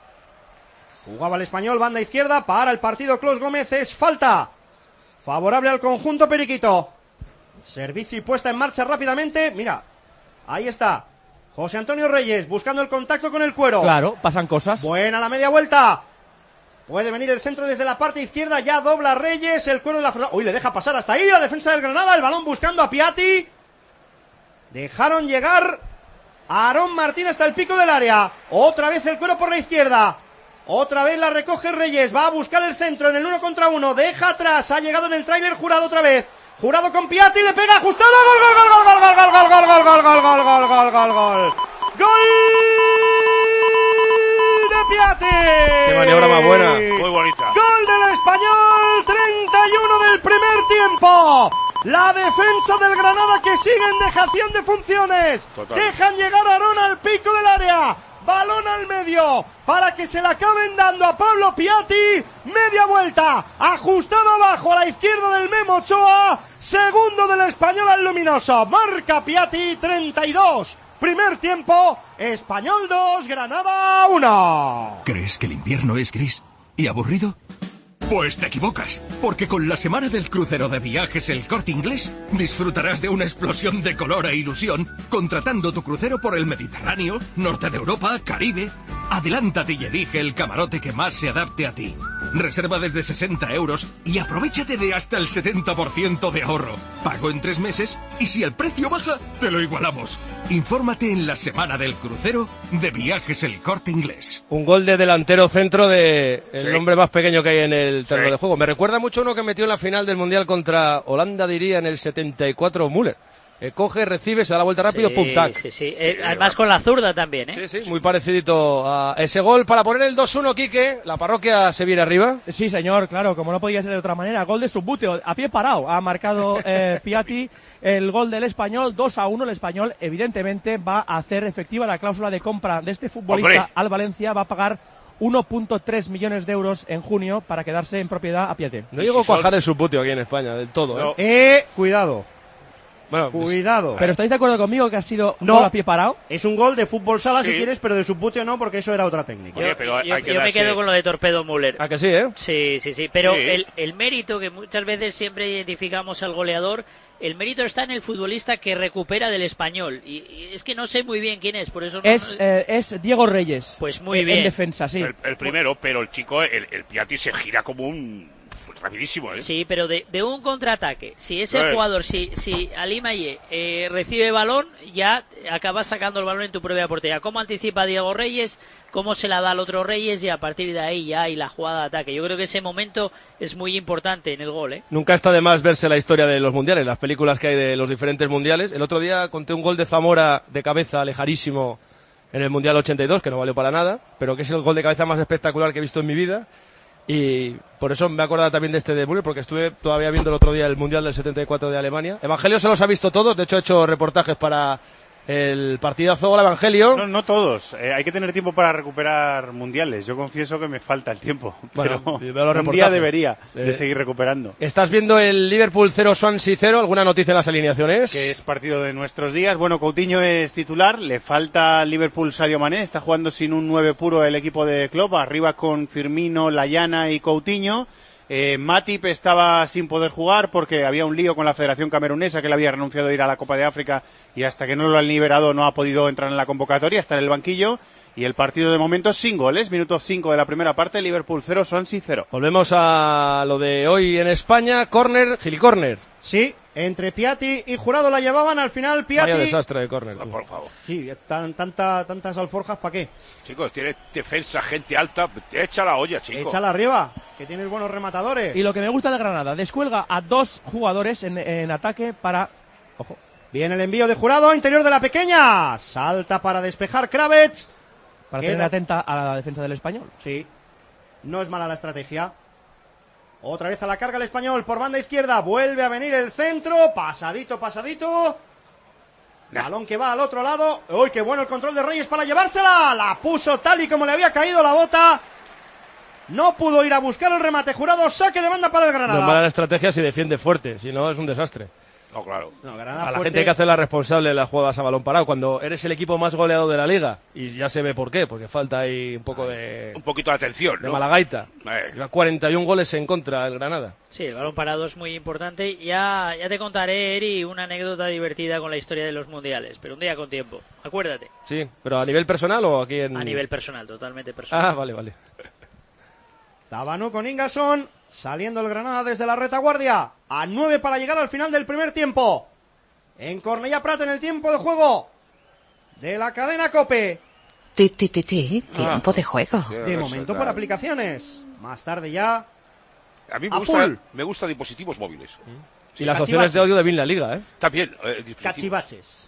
Jugaba el Español, banda izquierda, para el partido Clos Gómez, es falta. Favorable al conjunto periquito. Servicio y puesta en marcha rápidamente. Mira, ahí está José Antonio Reyes buscando el contacto con el Cuero. Claro, pasan cosas. Buena la media vuelta. Puede venir el centro desde la parte izquierda. Ya dobla Reyes. El Cuero de la... Uy, le deja pasar hasta ahí la defensa del Granada. El balón buscando a Piatti. Dejaron llegar a Aarón Martín hasta el pico del área. Otra vez el Cuero por la izquierda. Otra vez la recoge Reyes. Va a buscar el centro en el 1 contra 1. Deja atrás. Ha llegado en el tráiler Jurado otra vez. Jurado con Piatti, le pega ajustado. Gol, gol, gol, gol, gol, gol, gol, gol, gol, gol, gol, gol, gol, gol, gol, gol. Gol de Piatti. Qué maniobra más buena. Muy bonita. Gol del Español, 31 del primer tiempo. La defensa del Granada que sigue en dejación de funciones. Total. Dejan llegar a Aarón al pico del área. Balón al medio para que se la acaben dando a Pablo Piatti. Media vuelta, ajustado abajo a la izquierda del Memo Ochoa. Segundo del Español al luminoso. Marca Piatti, 32. Primer tiempo, Español 2, Granada 1. ¿Crees que el invierno es gris y aburrido? Pues te equivocas, porque con la semana del crucero de Viajes El Corte Inglés disfrutarás de una explosión de color e ilusión contratando tu crucero por el Mediterráneo, Norte de Europa, Caribe. Adelántate y elige el camarote que más se adapte a ti. Reserva desde 60 € y aprovéchate de hasta el 70% de ahorro. Pago en 3 meses y si el precio baja, te lo igualamos. Infórmate en la semana del crucero de Viajes El Corte Inglés. Un gol de delantero centro de el Sí. hombre más pequeño que hay en el terreno Sí. de juego. Me recuerda mucho uno que metió en la final del Mundial contra Holanda, diría, en el 74, Müller. Coge, recibe, se da la vuelta rápido, Sí, pum, tac. sí. Además con la zurda también, ¿eh? Sí, muy parecidito a ese gol. Para poner el 2-1, Quique, la parroquia se viene arriba. Sí, señor, claro, como no podía ser de otra manera. Gol de Subbuteo, a pie parado. Ha marcado Piatti el gol del Español, 2-1. El Español, evidentemente, va a hacer efectiva la cláusula de compra de este futbolista. ¡Hombre! Al Valencia va a pagar 1.3 millones de euros en junio para quedarse en propiedad a Piatti. No llegó a cuajar el Subbuteo aquí en España, del todo, No. Cuidado. Bueno, cuidado. ¿Pero estáis de acuerdo conmigo que ha sido No. gol a pie parado? Es un gol de fútbol sala Sí. si quieres, pero de Subuteo no, porque eso era otra técnica. Oye, pero hay que Yo me darse- quedo con lo de Torpedo Müller. ¿A que sí, eh? Sí. Pero Sí. el mérito, que muchas veces siempre identificamos al goleador, el mérito está en el futbolista que recupera del Español. Y es que no sé muy bien quién es, por eso no... Es Diego Reyes. Pues muy En bien. defensa, sí. El primero, pero el chico, el Piatti se gira como un... rapidísimo, ¿eh? Sí, pero de un contraataque. Si ese Sí. jugador, si Ali Maye recibe balón, ya acabas sacando el balón en tu propia portería. ¿Cómo anticipa Diego Reyes? ¿Cómo se la da al otro Reyes? Y a partir de ahí ya hay la jugada de ataque. Yo creo que ese momento es muy importante en el gol, ¿eh? Nunca está de más verse la historia de los mundiales, las películas que hay de los diferentes mundiales. El otro día conté un gol de Zamora de cabeza lejarísimo en el Mundial 82, que no valió para nada, pero que es el gol de cabeza más espectacular que he visto en mi vida. Y por eso me he acordado también de este de Müller, porque estuve todavía viendo el otro día el Mundial del 74 de Alemania. Evangelio se los ha visto todos, de hecho he hecho reportajes para el partidazo. Hola, Evangelio. No todos. Hay que tener tiempo para recuperar mundiales. Yo confieso que me falta el tiempo. Bueno, Pero y veo los un reportajes. día debería de seguir recuperando. ¿Estás viendo el Liverpool 0 Swansea 0? ¿Alguna noticia en las alineaciones? Que es partido de nuestros días. Bueno, Coutinho es titular. Le falta al Liverpool Sadio Mané. Está jugando sin un 9 puro el equipo de Klopp. Arriba con Firmino, Layana y Coutinho. Matip estaba sin poder jugar porque había un lío con la Federación Camerunesa, que le había renunciado a ir a la Copa de África y hasta que no lo han liberado no ha podido entrar en la convocatoria, está en el banquillo. Y el partido de momento sin goles, minuto 5 de la primera parte, Liverpool 0, Swansea 0. Volvemos a lo de hoy en España, córner, Gil-córner. Sí, entre Piatti y Jurado la llevaban, al final Piatti... Vaya desastre de córner. Por favor. Sí, tantas alforjas, ¿para qué? Chicos, tienes defensa, gente alta, te echa la olla, chicos. Échala arriba, que tienes buenos rematadores. Y lo que me gusta de Granada, descuelga a dos jugadores en ataque para... Ojo. Viene el envío de Jurado, interior de la pequeña. Salta para despejar Kravets. Para Queda... tener atenta a la defensa del Español. Sí, no es mala la estrategia. Otra vez a la carga el Español por banda izquierda. Vuelve a venir el centro. Pasadito. Balón que va al otro lado. ¡Uy, qué bueno el control de Reyes para llevársela! La puso tal y como le había caído la bota. No pudo ir a buscar el remate. Jurado, saque de banda para el Granada. No es mala la estrategia si defiende fuerte, si no es un desastre. No, claro. No, Granada A la fuerte. gente hay que hacerla responsable de las jugadas a balón parado. Cuando eres el equipo más goleado de la liga, y ya se ve por qué, porque falta ahí un poco de... Un poquito de atención, de ¿no? Malagaita. Eh. Lleva 41 goles en contra el Granada. Sí, el balón parado es muy importante. Ya te contaré, Eri, una anécdota divertida con la historia de los mundiales, pero un día con tiempo. Acuérdate. Sí, pero ¿a nivel personal o aquí en...? A nivel personal, totalmente personal. Ah, vale. Tabano con Ingasson. Saliendo el Granada desde la retaguardia. A 9 para llegar al final del primer tiempo. En Cornellà Prat en el tiempo de juego de la cadena COPE. Tiempo de juego. De momento por aplicaciones. Más tarde ya. A mí full. me gusta dispositivos móviles. Y las opciones de audio de Bin La Liga, ¿eh? También. Cachivaches.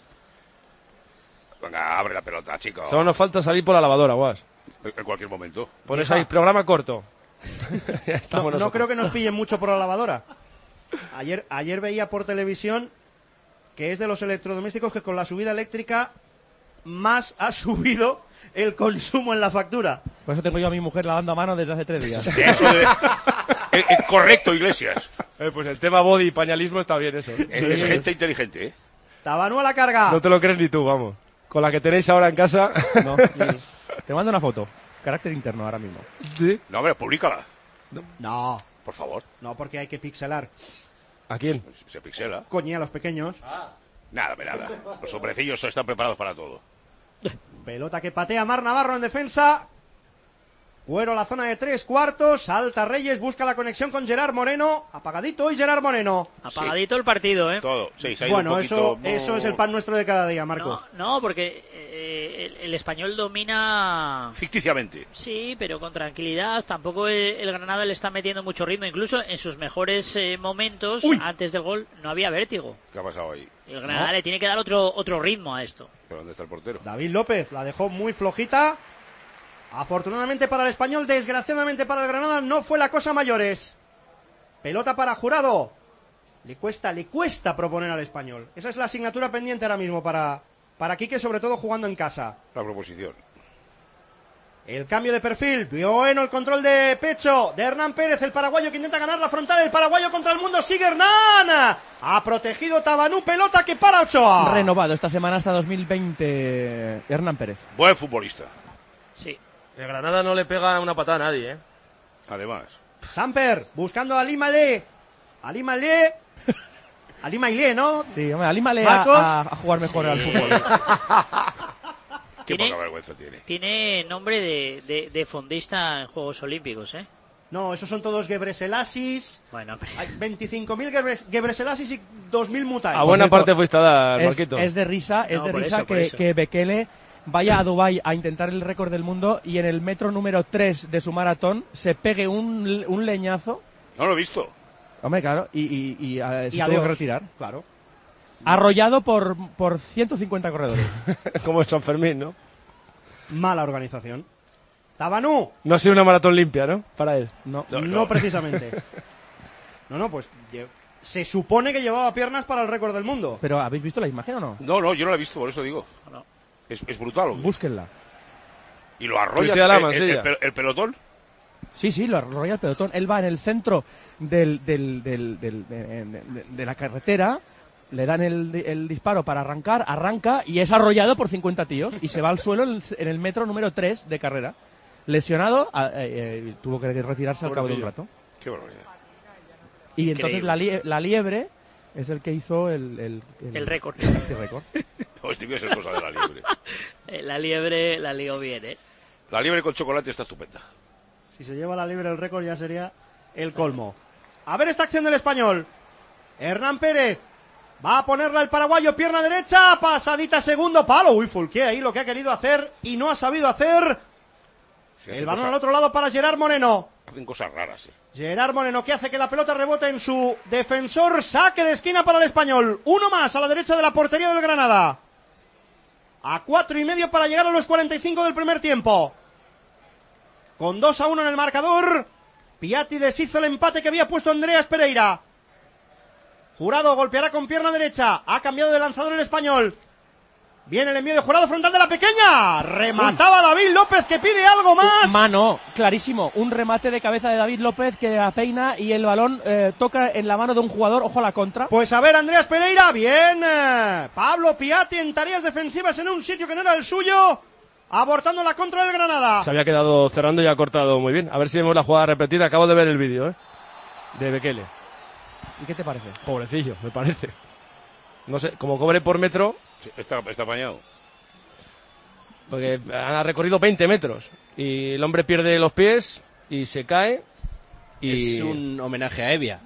Venga, abre la pelota, chicos. Solo nos falta salir por la lavadora, Guas. En cualquier momento. Pones ahí, programa corto. Ya No, estamos no nosotros. creo que nos pillen mucho por la lavadora. Ayer veía por televisión que es de los electrodomésticos que con la subida eléctrica más ha subido el consumo en la factura. Por eso tengo yo a mi mujer lavando a mano desde hace 3 días. Correcto, Iglesias. Pues el tema body y pañalismo está bien eso. Es gente inteligente, ¿eh? Tabanu a la carga. No te lo crees ni tú, vamos. Con la que tenéis ahora en casa. No, te mando una foto. Carácter interno ahora mismo. ¿Sí? No, hombre, públicala. No. Por favor. No, porque hay que pixelar. ¿A quién? Se pixela. Coña, a los pequeños. Nada. Los hombrecillos están preparados para todo. Pelota que patea Mar Navarro en defensa. Cuero a la zona de 3/4. Salta Reyes, busca la conexión con Gerard Moreno. Apagadito hoy Gerard Moreno. Apagadito el partido, ¿eh? Todo. Sí, se ha ido Bueno, un poquito... eso es el pan nuestro de cada día, Marcos. No, porque el Español domina... Ficticiamente. Sí, pero con tranquilidad. Tampoco el Granada le está metiendo mucho ritmo. Incluso en sus mejores momentos, antes del gol, no había vértigo. ¿Qué ha pasado ahí? El Granada le tiene que dar otro ritmo a esto. ¿Pero dónde está el portero? David López la dejó muy flojita. Afortunadamente para el Español, desgraciadamente para el Granada, no fue la cosa mayores. Pelota para Jurado. Le cuesta proponer al Español. Esa es la asignatura pendiente ahora mismo para Quique, sobre todo jugando en casa. La proposición. El cambio de perfil, bueno el control de pecho de Hernán Pérez, el paraguayo que intenta ganar la frontal, el paraguayo contra el mundo, sigue Hernán, ha protegido Tabanú, pelota que para Ochoa. Renovado esta semana hasta 2020 Hernán Pérez. Buen futbolista. Sí. El Granada no le pega una patada a nadie, Además. Samper, buscando a Ali Malé, ¿no? Sí, hombre, alímale Marcos. a jugar mejor al fútbol. Qué poca vergüenza tiene. Tiene nombre de fondista en Juegos Olímpicos, ¿eh? No, esos son todos Gebreselasis. Bueno, hay 25.000 Gebreselasis y 2.000 Mutai. A buena parte fuiste a dar, Marquito. Es de risa, por eso. que Bekele vaya a Dubái a intentar el récord del mundo y en el metro número 3 de su maratón se pegue un leñazo. No lo he visto. Hombre, claro, y se tuvo adiós. que retirar. Claro. Arrollado por 150 corredores. Como en San Fermín, ¿no? Mala organización. Tabanú. No ha sido una maratón limpia, ¿no? Para él. No precisamente. No, pues se supone que llevaba piernas para el récord del mundo. Pero ¿habéis visto la imagen o no? No, yo no la he visto, por eso digo. No. Es brutal. ¿O qué? Búsquenla. Y lo arrolla el pelotón. Sí, lo arrolla el pelotón. Él va en el centro de la carretera, le dan el disparo para arranca y es arrollado por 50 tíos y se va al suelo en el metro número 3 de carrera. Lesionado, tuvo que retirarse al cabo de un rato. Qué barbaridad. Y entonces la liebre es el que hizo el récord. Este récord. Este que es el cosa de la liebre. La liebre la lió bien, ¿eh? La liebre con chocolate está estupenda. Si se lleva la liebre el récord ya sería el colmo. A ver esta acción del español. Hernán Pérez va a ponerla el paraguayo, pierna derecha, pasadita segundo palo. Uy, Fulquier ahí lo que ha querido hacer y no ha sabido hacer. El balón al otro lado para Gerard Moreno. Hacen cosas raras, Gerard Moreno que hace que la pelota rebote en su defensor. Saque de esquina para el español. Uno más a la derecha de la portería del Granada. A 4:30 para llegar a los 45 del primer tiempo. Con 2-1 en el marcador. Piatti deshizo el empate que había puesto Andreas Pereira. Jurado golpeará con pierna derecha. Ha cambiado de lanzador el español. Viene el envío de Jurado frontal de la pequeña. Remataba David López que pide algo más. Mano, clarísimo. Un remate de cabeza de David López que aceina y el balón toca en la mano de un jugador. Ojo a la contra. Pues a ver, Andreas Pereira. Bien. Pablo Piatti en tareas defensivas en un sitio que no era el suyo. Abortando la contra del Granada. Se había quedado cerrando y ha cortado muy bien. A ver si vemos la jugada repetida. Acabo de ver el vídeo, de Bekele. ¿Y qué te parece? Pobrecillo, me parece. No sé, como cobre por metro. Sí, está apañado. Porque ha recorrido 20 metros. Y el hombre pierde los pies y se cae. Y... Es un homenaje a Evia.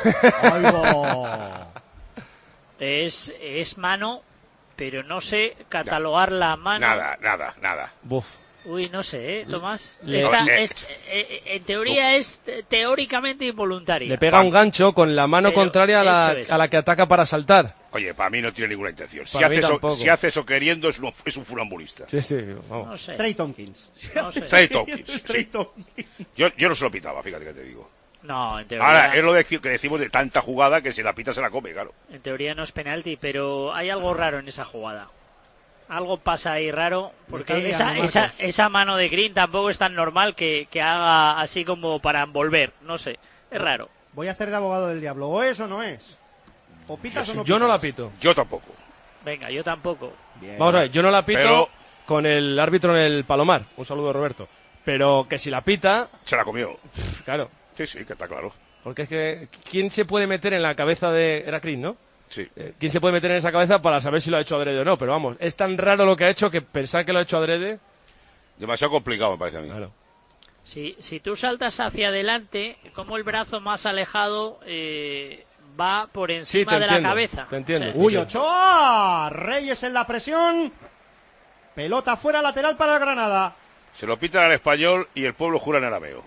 Es mano, pero no sé catalogar la mano. Nada. Buf. Uy, no sé, Tomás. En teoría es teóricamente involuntaria. Le pega un gancho con la mano contraria a la que ataca para saltar. Oye, para mí no tiene ninguna intención. Si hace eso queriendo es un funambulista. Sí, vamos. No sé. Trey Tompkins. Trey Tompkins. Yo no se lo pitaba, fíjate que te digo. No, en teoría... Ahora, es lo que decimos de tanta jugada que si la pita se la come, claro. En teoría no es penalti, pero hay algo raro en esa jugada. Algo pasa ahí raro, porque esa mano de Green tampoco es tan normal que haga así como para envolver, no sé, es raro. Voy a hacer de abogado del diablo, o es o no es. O pitas o no pitas. Yo no la pito. Yo tampoco. Venga, yo tampoco. Bien. Vamos a ver, yo no la pito con el árbitro en el Palomar, un saludo Roberto, pero que si la pita... Se la comió. Claro. Sí, que está claro. Porque es que, ¿quién se puede meter en la cabeza de... Era Green, ¿no? Sí. ¿Quién se puede meter en esa cabeza para saber si lo ha hecho adrede o no? Pero vamos, es tan raro lo que ha hecho que pensar que lo ha hecho adrede... Demasiado complicado, me parece a mí. Claro. Si tú saltas hacia adelante, como el brazo más alejado va por encima de la cabeza. Te entiendo. O sea, Uy, Ochoa. Reyes en la presión. Pelota fuera lateral para el Granada. Se lo pitan al español y el pueblo jura en arameo.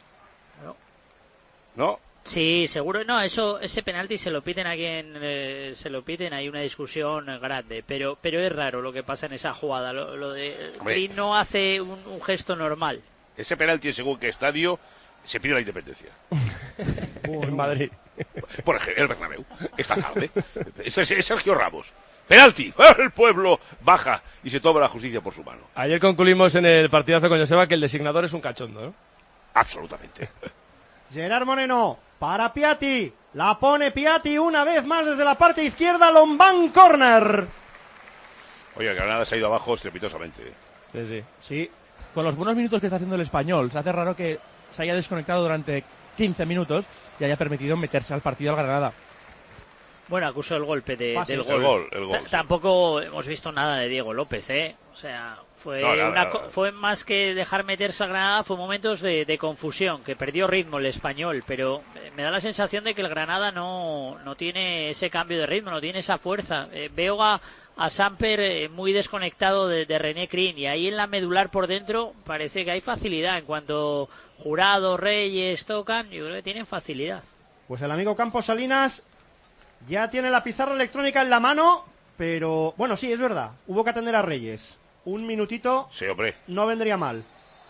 ¿No? Sí, seguro. No, ese penalti se lo piten a quien se lo piten. Hay una discusión grande, pero es raro lo que pasa en esa jugada. Lo de Green no hace un gesto normal. Ese penalti en según qué estadio se pide la independencia. En Madrid. Por ejemplo, el Bernabéu. Esta tarde. Es Sergio Ramos. penalti. El pueblo baja y se toma la justicia por su mano. Ayer concluimos en el partidazo con Joseba que el designador es un cachondo, ¿no? Absolutamente. Gerard Moreno para Piatti. La pone Piatti una vez más desde la parte izquierda. Lombán corner. Oye, el Granada se ha ido abajo estrepitosamente. Sí. Con los buenos minutos que está haciendo el Español, se hace raro que se haya desconectado durante 15 minutos y haya permitido meterse al partido al Granada. Bueno, acusó el golpe del El gol. Tampoco hemos visto nada de Diego López, ¿eh? O sea, fue más que dejar meterse a Granada, fue momentos de confusión, que perdió ritmo el Español, pero me da la sensación de que el Granada no tiene ese cambio de ritmo, no tiene esa fuerza. Veo a Samper muy desconectado de René Crin, y ahí en la medular por dentro parece que hay facilidad. En cuanto Jurado, Reyes tocan, yo creo que tienen facilidad. Pues el amigo Campos Salinas ya tiene la pizarra electrónica en la mano, pero bueno, sí, es verdad, hubo que atender a Reyes. Un minutito, sí, hombre, no vendría mal.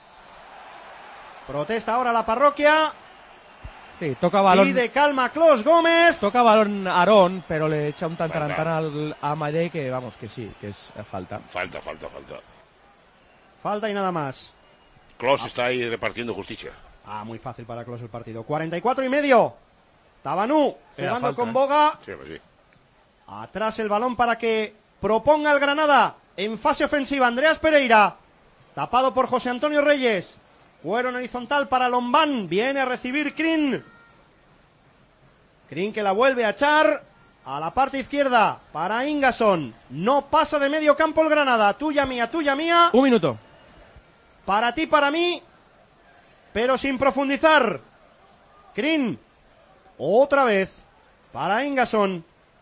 Protesta ahora la parroquia. Sí, toca balón. Pide calma Clos Gómez. Toca balón Aarón, pero le echa un tantarantán a Amadé que vamos, que sí, que es falta. Falta. Falta y nada más. Clos está ahí repartiendo justicia. Muy fácil para Clos el partido. 44,5. Tabanú jugando con Boga. Sí, pues sí. Atrás el balón para que proponga el Granada en fase ofensiva. Andreas Pereira, tapado por José Antonio Reyes. Cuero en horizontal para Lombán. Viene a recibir Crin. Crin que la vuelve a echar a la parte izquierda para Ingasson. No pasa de medio campo el Granada. Tuya mía. Un minuto. Para ti, para mí, pero sin profundizar. Crin. Otra vez para Ingasson.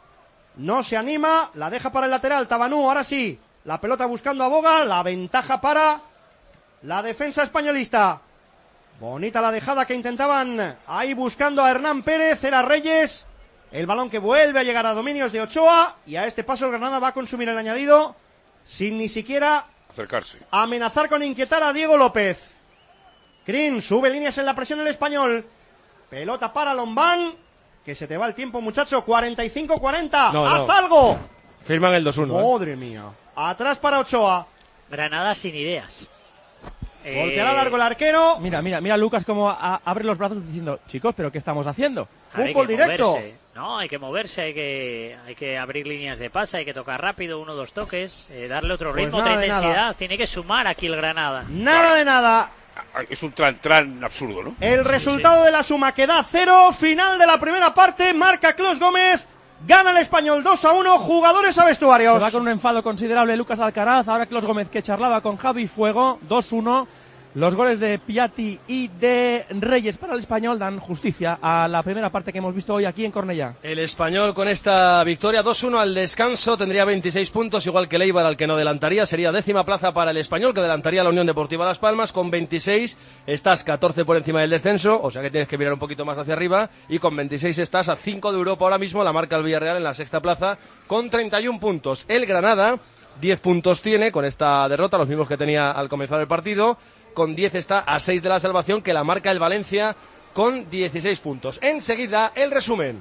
No se anima, la deja para el lateral. Tabanú, ahora sí. La pelota buscando a Boga. La ventaja para la defensa españolista. Bonita la dejada que intentaban ahí buscando a Hernán Pérez. Era Reyes. El balón que vuelve a llegar a dominios de Ochoa. Y a este paso el Granada va a consumir el añadido sin ni siquiera acercarse, amenazar con inquietar a Diego López. Crin sube líneas en la presión el Español. Pelota para Lombán. Que se te va el tiempo, muchacho. 45-40. ¡Haz algo! Firman el 2-1. Madre mía. Atrás para Ochoa. Granada sin ideas. Golpeará largo el arquero. Mira Lucas cómo abre los brazos diciendo, chicos, ¿pero qué estamos haciendo? Fútbol directo. Moverse. No, hay que moverse, hay que abrir líneas de pase, hay que tocar rápido, 1-2 toques, darle otro ritmo, otra intensidad. Tiene que sumar aquí el Granada. Nada de nada. Es un tran absurdo, ¿no? El resultado de la suma que da 0. Final de la primera parte. Marca Clos Gómez. Gana el Español 2-1. Jugadores a vestuarios. Se va con un enfado considerable Lucas Alcaraz. Ahora Clos Gómez, que charlaba con Javi Fuego. 2-1. Los goles de Piatti y de Reyes para el Español dan justicia a la primera parte que hemos visto hoy aquí en Cornellá. El Español con esta victoria 2-1 al descanso tendría 26 puntos, igual que el Eibar, al que no adelantaría. Sería 10ª plaza para el Español, que adelantaría a la Unión Deportiva Las Palmas con 26. Estás 14 por encima del descenso, o sea que tienes que mirar un poquito más hacia arriba. Y con 26 estás a 5 de Europa ahora mismo. La marca el Villarreal en la 6ª plaza con 31 puntos. El Granada 10 puntos tiene con esta derrota, los mismos que tenía al comenzar el partido. Con 10 está a 6 de la salvación, que la marca el Valencia con 16 puntos. Enseguida, el resumen.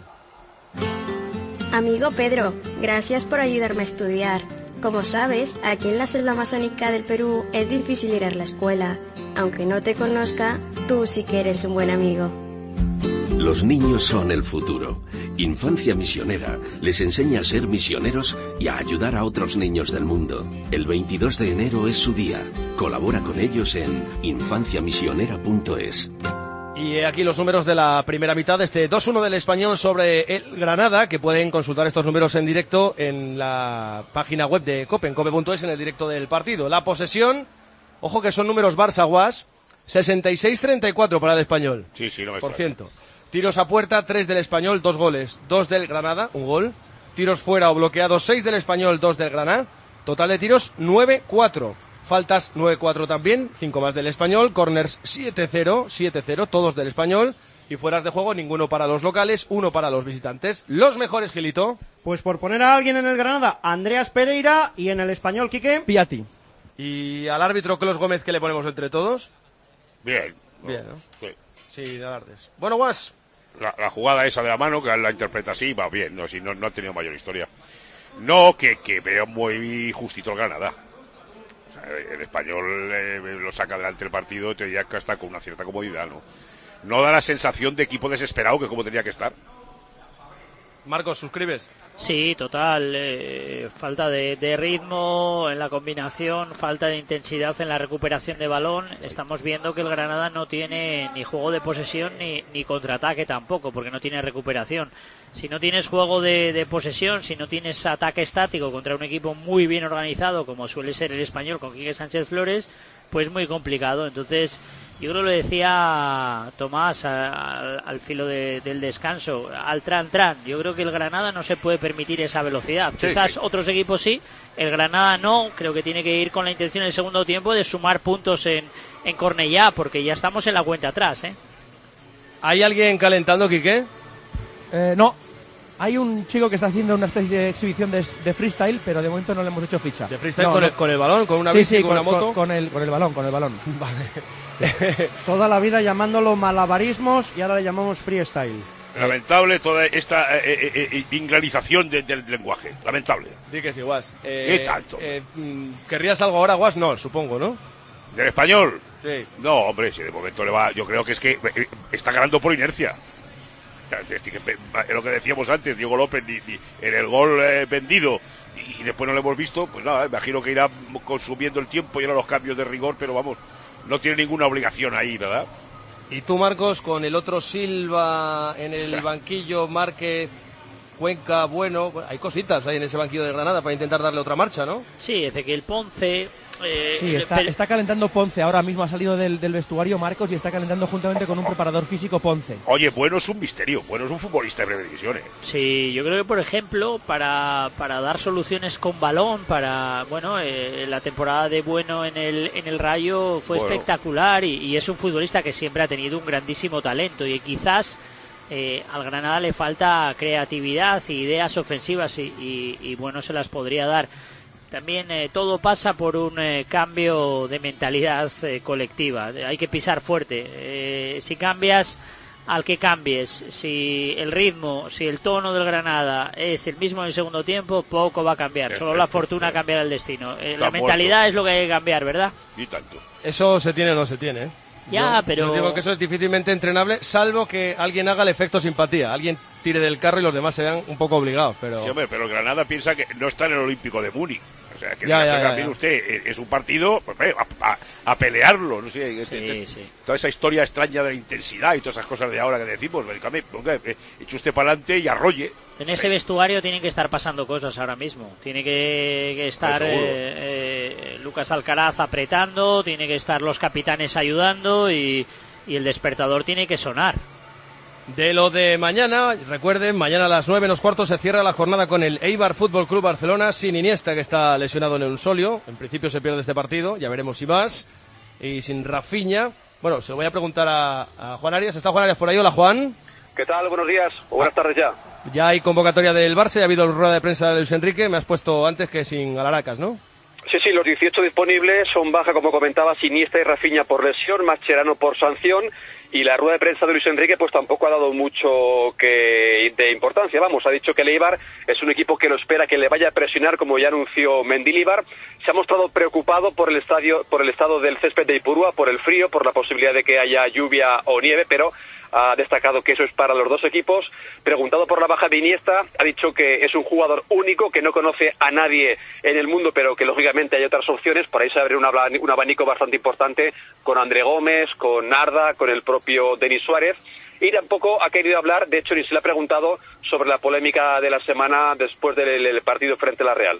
Amigo Pedro, gracias por ayudarme a estudiar. Como sabes, aquí en la selva amazónica del Perú es difícil ir a la escuela. Aunque no te conozca, tú sí que eres un buen amigo. Los niños son el futuro. Infancia Misionera les enseña a ser misioneros y a ayudar a otros niños del mundo. El 22 de enero es su día. Colabora con ellos en infanciamisionera.es. Y aquí los números de la primera mitad, este 2-1 del Español sobre el Granada, que pueden consultar estos números en directo en la página web de COPE, en cope.es, en el directo del partido. La posesión, ojo que son números Barça-Guas, 66-34 para el Español. Sí, no me por ciento. Tiros a puerta, 3 del Español, 2 goles, 2 del Granada, 1 gol. Tiros fuera o bloqueados, 6 del Español, 2 del Granada. Total de tiros, 9-4. Faltas, 9-4 también, 5 más del Español. Corners, 7-0, todos del Español. Y fueras de juego, ninguno para los locales, 1 para los visitantes. Los mejores, Gilito. Pues por poner a alguien en el Granada, Andreas Pereira, y en el Español, Quique. Piatti. Y al árbitro Clos Gómez, ¿qué le ponemos entre todos? Bien, ¿no? Sí, de alardes. Bueno, Guas. La jugada esa de la mano, que la interpreta así, va bien, no ha tenido mayor historia. No, que veo muy justito el Granada. O sea, el Español lo saca adelante el partido y te diría que hasta con una cierta comodidad, ¿no? No da la sensación de equipo desesperado que como tenía que estar. Marcos, ¿suscribes? Sí, total. Falta de ritmo en la combinación, falta de intensidad en la recuperación de balón. Estamos viendo que el Granada no tiene ni juego de posesión ni contraataque tampoco, porque no tiene recuperación. Si no tienes juego de posesión, si no tienes ataque estático contra un equipo muy bien organizado, como suele ser el Español con Quique Sánchez Flores, pues muy complicado. Entonces, yo creo que lo decía Tomás al filo del descanso, al tran. Yo creo que el Granada no se puede permitir esa velocidad. Sí, quizás sí. Otros equipos sí, el Granada no. Creo que tiene que ir con la intención en el segundo tiempo de sumar puntos en Cornellá, porque ya estamos en la cuenta atrás, ¿eh? ¿Hay alguien calentando, Quique? No. Hay un chico que está haciendo una especie de exhibición de freestyle, pero de momento no le hemos hecho ficha. ¿De freestyle No, con el balón? ¿Con una bici, con una moto? Con el balón. Vale. Toda la vida llamándolo malabarismos y ahora le llamamos freestyle. Lamentable toda esta inglanización del lenguaje. Lamentable. Di que sí, Guas. ¿Qué tanto? ¿Querrías algo ahora, Guas? No, supongo, ¿no? ¿Del español? Sí. No, hombre, si de momento le va... Yo creo que es que está ganando por inercia. Lo que decíamos antes, Diego López en el gol vendido y después no lo hemos visto, pues nada, imagino que irá consumiendo el tiempo y ahora los cambios de rigor, pero vamos, no tiene ninguna obligación ahí, ¿verdad? Y tú, Marcos, con el otro Silva en el banquillo, Márquez, Cuenca, bueno, hay cositas ahí en ese banquillo de Granada para intentar darle otra marcha, ¿no? Sí, Ezequiel Ponce... Sí, está calentando Ponce. Ahora mismo ha salido del vestuario Marcos y está calentando juntamente con un preparador físico Ponce. Oye, Bueno es un misterio, Bueno es un futbolista de primera división, ¿eh? Sí, yo creo que, por ejemplo, para dar soluciones con balón, la temporada de Bueno en el Rayo fue espectacular y es un futbolista que siempre ha tenido un grandísimo talento y quizás al Granada le falta creatividad y ideas ofensivas y Bueno se las podría dar. También todo pasa por un cambio de mentalidad colectiva. Hay que pisar fuerte. Si cambias al que cambies, si el ritmo, si el tono del Granada es el mismo en el segundo tiempo, poco va a cambiar. Solo la fortuna cambiará el destino. La mentalidad es lo que hay que cambiar, ¿verdad? Y tanto. Eso se tiene o no se tiene, ¿eh? Ya, pero... Yo digo que eso es difícilmente entrenable, salvo que alguien haga el efecto simpatía. Alguien tire del carro y los demás se vean un poco obligados, pero... Sí, hombre, pero Granada piensa que no está en el Olímpico de Múnich. O sea, que ya. Usted es un partido pues, a pelearlo, no sé, sí. Toda esa historia extraña de la intensidad y todas esas cosas de ahora que decimos, eche usted para adelante y arrolle. En ese vestuario tienen que estar pasando cosas ahora mismo. Tiene que estar Lucas Alcaraz apretando, tiene que estar los capitanes ayudando y el despertador tiene que sonar. De lo de mañana, recuerden, mañana a las 9:15 se cierra la jornada con el Eibar Fútbol Club Barcelona sin Iniesta, que está lesionado en el solio. En principio se pierde este partido, ya veremos si más. Y sin Rafinha. Bueno, se lo voy a preguntar a Juan Arias. ¿Está Juan Arias por ahí? Hola, Juan. ¿Qué tal? Buenos días o buenas tardes ya. Ya hay convocatoria del Barça, ya ha habido rueda de prensa de Luis Enrique. Me has puesto antes que sin Alaracas, ¿no? Sí, los 18 disponibles son baja, como comentabas, Iniesta y Rafinha por lesión, Mascherano por sanción. Y la rueda de prensa de Luis Enrique pues tampoco ha dado mucho de importancia. Vamos, ha dicho que el Eibar es un equipo que lo espera que le vaya a presionar, como ya anunció Mendilibar. Se ha mostrado preocupado por el estado del césped de Ipurúa, por el frío, por la posibilidad de que haya lluvia o nieve, pero ha destacado que eso es para los dos equipos. Preguntado por la baja de Iniesta, ha dicho que es un jugador único, que no conoce a nadie en el mundo, pero que lógicamente hay otras opciones. Por ahí se abre un abanico bastante importante con André Gómez, con Narda, con el propio Denis Suárez. Y tampoco ha querido hablar, de hecho ni se le ha preguntado sobre la polémica de la semana después del partido frente a la Real.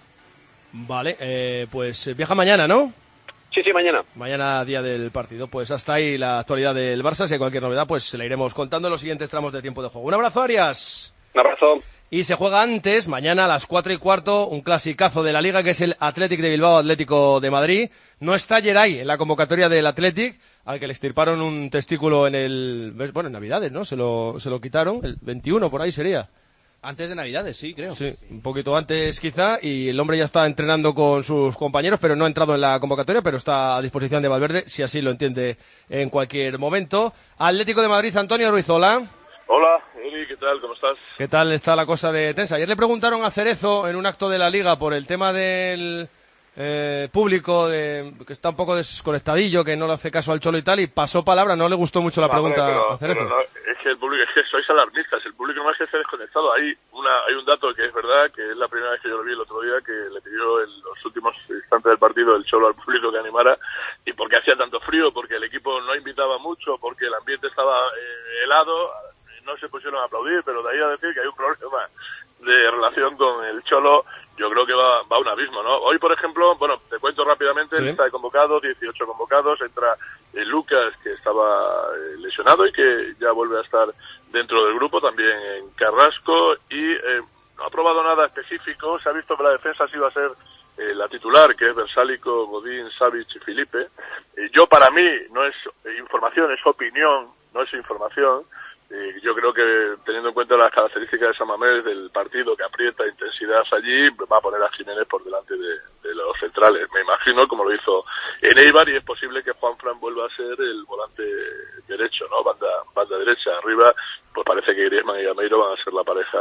Vale, pues viaja mañana, ¿no? Sí, mañana. Mañana, día del partido. Pues hasta ahí la actualidad del Barça. Si hay cualquier novedad, pues se la iremos contando en los siguientes tramos de tiempo de juego. Un abrazo, Arias. Un abrazo. Y se juega antes, mañana a las 4:15, un clasicazo de la Liga, que es el Athletic de Bilbao, Atlético de Madrid. No está Geray en la convocatoria del Athletic, al que le extirparon un testículo en Navidades, ¿no? Se lo quitaron, el 21 por ahí sería. Antes de Navidades, sí, creo. Sí, un poquito antes quizá, y el hombre ya está entrenando con sus compañeros, pero no ha entrado en la convocatoria, pero está a disposición de Valverde, si así lo entiende en cualquier momento. Atlético de Madrid, Antonio Ruiz, hola. Hola, Eri, ¿qué tal? ¿Cómo estás? ¿Qué tal está la cosa de tensa? Ayer le preguntaron a Cerezo en un acto de la Liga por el tema del público, que está un poco desconectadillo, que no le hace caso al Cholo y tal, y pasó palabra, no le gustó mucho la pregunta a Cerezo. Pero no, es que el público, es que sois alarmistas, el público no es que esté desconectado. Hay un dato que es verdad, que es la primera vez que yo lo vi el otro día, que le pidió en los últimos instantes del partido el Cholo al público que animara, y porque hacía tanto frío, porque el equipo no invitaba mucho, porque el ambiente estaba helado, no se pusieron a aplaudir, pero de ahí a decir que hay un problema de relación con el Cholo, yo creo que va a un abismo, ¿no? Hoy, por ejemplo, bueno, te cuento rápidamente, sí. Lista de convocados, 18 convocados, entra Lucas, que estaba lesionado y que ya vuelve a estar dentro del grupo, también en Carrasco, y no ha probado nada específico, se ha visto que la defensa sí va a ser la titular, que es Versálico, Godín, Savic y Felipe. Yo, para mí, no es información, es opinión, no es información. Yo creo que, teniendo en cuenta las características de San Mamés, del partido que aprieta, intensidad allí, va a poner a Jiménez por delante de los centrales. Me imagino, como lo hizo en Eibar, y es posible que Juanfran vuelva a ser el volante derecho, ¿no? Banda derecha. Arriba, pues parece que Griezmann y Gameiro van a ser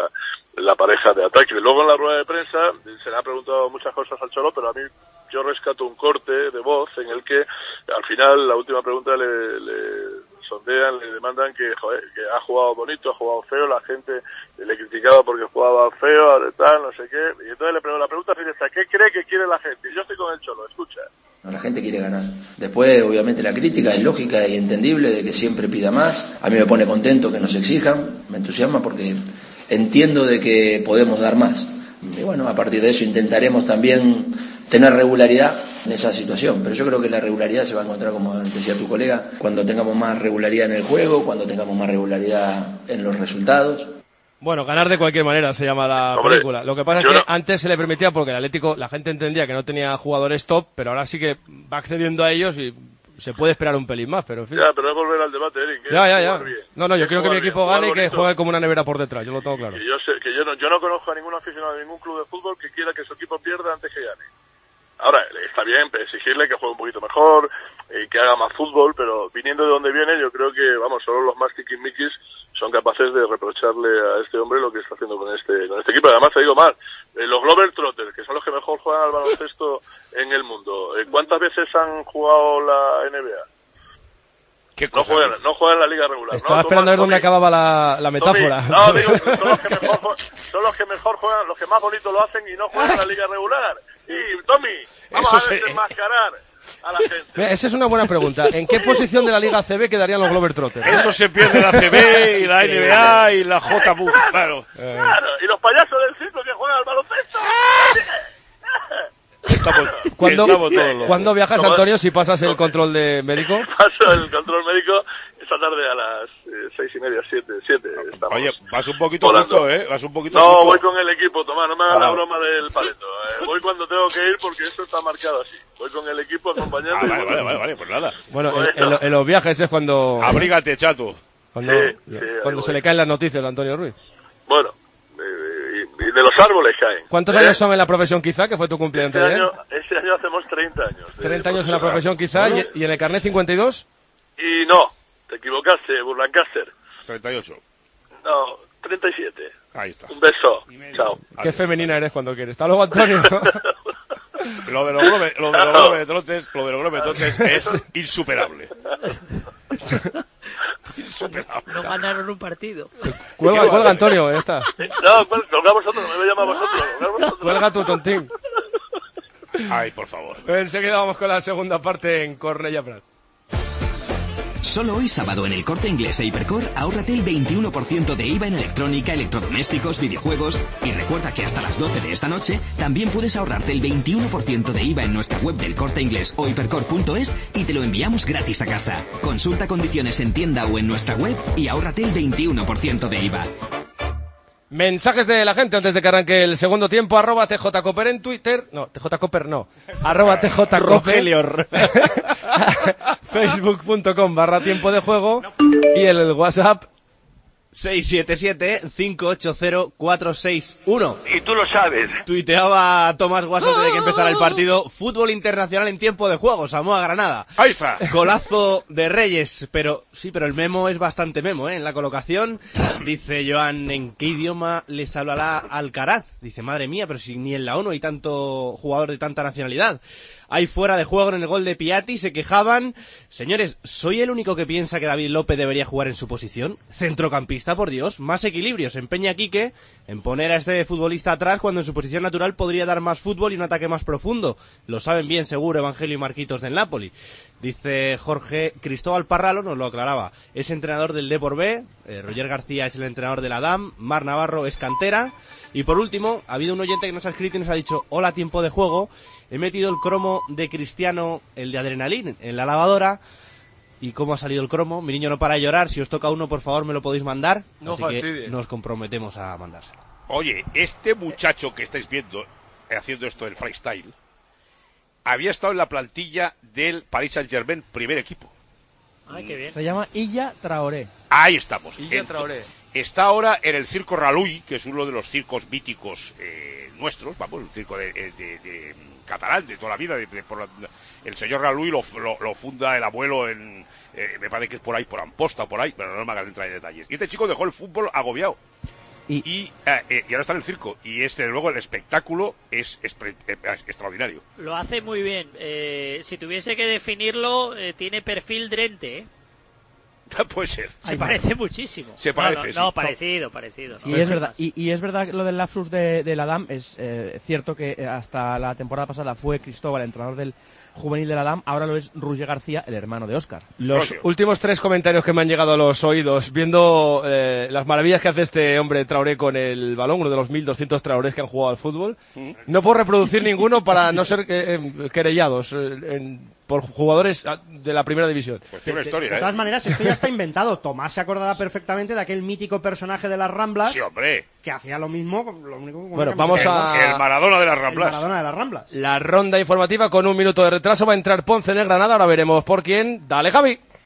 la pareja de ataque. Y luego en la rueda de prensa se le ha preguntado muchas cosas al Cholo, pero a mí yo rescato un corte de voz en el que al final la última pregunta le sondean, le demandan que ha jugado bonito, ha jugado feo, la gente le criticaba porque jugaba feo, tal, no sé qué, y entonces le pregunto la pregunta directa, ¿qué cree que quiere la gente? Y yo estoy con el Cholo, escucha. La gente quiere ganar. Después, obviamente, la crítica es lógica y entendible de que siempre pida más. A mí me pone contento que nos exijan, me entusiasma porque entiendo de que podemos dar más. Y bueno, a partir de eso intentaremos también tener regularidad en esa situación, pero yo creo que la regularidad se va a encontrar, como decía tu colega, cuando tengamos más regularidad en el juego, cuando tengamos más regularidad en los resultados. Bueno, ganar de cualquier manera se llama la película. Lo que pasa es que antes se le permitía porque el Atlético, la gente entendía que no tenía jugadores top, pero ahora sí que va accediendo a ellos y se puede esperar un pelín más, pero en fin. Ya, pero es volver al debate, Eric. Ya. No, yo quiero que mi equipo gane y que juegue como una nevera por detrás, yo lo tengo claro. Yo no conozco a ningún aficionado de ningún club de fútbol que quiera que su equipo pierda antes que gane. Ahora, está bien exigirle que juegue un poquito mejor, que haga más fútbol, pero viniendo de donde viene, yo creo que, solo los más tiquismiquis son capaces de reprocharle a este hombre lo que está haciendo con este equipo. Además, te digo más, los Globetrotters, que son los que mejor juegan al baloncesto en el mundo, ¿cuántas veces han jugado la NBA? No juegan en la liga regular. Estaba esperando a ver dónde acababa la metáfora. Tommy, digo, son los que mejor juegan, los que más bonito lo hacen y no juegan en la liga regular. Y Tommy, vamos a desenmascarar a la gente. Esa es una buena pregunta. ¿En qué posición de la Liga ACB quedarían los Globetrotters? Eso se pierde la ACB y la NBA y la JBU. Claro. Y los payasos del circo que juegan al baloncesto. ¿Cuándo viajas, Antonio, si pasas el control de médico? Paso el control médico esta tarde a las 6:30, 7 estamos. Oye, vas un poquito justo, Vas un poquito justo. No, voy con el equipo, Tomás, no me hagas la broma del paleto. Voy cuando tengo que ir porque esto está marcado así. Voy con el equipo acompañando. Vale, pues nada. Bueno, en los viajes es cuando... Abrígate, chato. Cuando se le caen las noticias a Antonio Ruiz. Bueno, y de los árboles caen. ¿Cuántos años son en la profesión quizá, que fue tu cumpleaños ayer? Este año hacemos 30 años. 30 años en la profesión quizá, ¿y en el carnet 52? Y no, te equivocaste, Burlancaster. 38. No, 37. Ahí está. Un beso, chao. Qué femenina eres cuando quieres. Hasta luego, Antonio. Lo de los Globetrotters es insuperable. No ganaron un partido. Cuelga, Antonio, ya está. No, colga vosotros, me voy a llamar vosotros. Cuelga tu tontín. Ay, por favor. Enseguida vamos con la segunda parte en Cornellà Prat. Solo hoy sábado en el Corte Inglés e Hipercor, ahórrate el 21% de IVA en electrónica, electrodomésticos, videojuegos. Y recuerda que hasta las 12 de esta noche también puedes ahorrarte el 21% de IVA en nuestra web del Corte Inglés o hipercor.es y te lo enviamos gratis a casa. Consulta condiciones en tienda o en nuestra web y ahórrate el 21% de IVA. Mensajes de la gente antes de que arranque el segundo tiempo. @TJCoper en Twitter. No, TJCoper no. @TJCoper. Facebook.com/tiempo de juego. Y el WhatsApp 677-580-461. Y tú lo sabes. Tuiteaba Tomás Guas antes de que empezara el partido. Fútbol internacional en tiempo de juego, Samoa Granada. Ahí está. Golazo de Reyes, pero el memo es bastante memo, en la colocación. Dice Joan, ¿en qué idioma les hablará Alcaraz? Dice, madre mía, pero si ni en la ONU hay tanto jugador de tanta nacionalidad. Hay fuera de juego en el gol de Piatti, se quejaban. Señores, ¿soy el único que piensa que David López debería jugar en su posición? Centrocampista, por Dios, más equilibrio. Se empeña Quique en poner a este futbolista atrás cuando en su posición natural podría dar más fútbol y un ataque más profundo. Lo saben bien seguro Evangelio y Marquitos del Napoli. Dice Jorge, Cristóbal Parralo nos lo aclaraba. Es entrenador del Depor B, Roger García es el entrenador del Adam, Mar Navarro es cantera. Y por último, ha habido un oyente que nos ha escrito y nos ha dicho, hola, tiempo de juego. He metido el cromo de Cristiano, el de Adrenalin, en la lavadora. ¿Y cómo ha salido el cromo? Mi niño no para de llorar. Si os toca uno, por favor, me lo podéis mandar. No Así fastidies. que nos comprometemos a mandárselo. Oye, este muchacho que estáis viendo, haciendo esto del freestyle, había estado en la plantilla del Paris Saint-Germain, primer equipo. Ay, qué bien. Se llama Illa Traoré. Ahí estamos. Illa Traoré. Está ahora en el Circo Raluy, que es uno de los circos míticos nuestros, vamos, el circo de catalán de toda la vida. El señor Raluy lo funda el abuelo me parece que es por ahí, por Amposta, por ahí, pero no me hagan entrar en detalles. Y este chico dejó el fútbol agobiado. Y ahora está en el circo. Y luego el espectáculo es extraordinario. Lo hace muy bien. Si tuviese que definirlo, tiene perfil Drente, ¿eh? Puede ser. Se parece muchísimo. Se parece, no, sí. parecido. Y es verdad, y es verdad que lo del lapsus del Adam es cierto que hasta la temporada pasada fue Cristóbal, el entrenador del juvenil del Adam, ahora lo es Roger García, el hermano de Óscar. Los últimos 3 comentarios que me han llegado a los oídos, viendo las maravillas que hace este hombre Traoré con el balón, uno de los 1.200 Traorés que han jugado al fútbol. No puedo reproducir ninguno para no ser querellados por jugadores de la primera división. Pues tiene una historia, de todas maneras, esto ya está inventado. Tomás se acordará perfectamente de aquel mítico personaje de las Ramblas. Sí, hombre. Que hacía lo mismo, lo único que bueno, vamos a... El Maradona de las Ramblas. El Maradona de las Ramblas. La ronda informativa con un minuto de retraso. Va a entrar Ponce en el Granada. Ahora veremos por quién. Dale, Javi.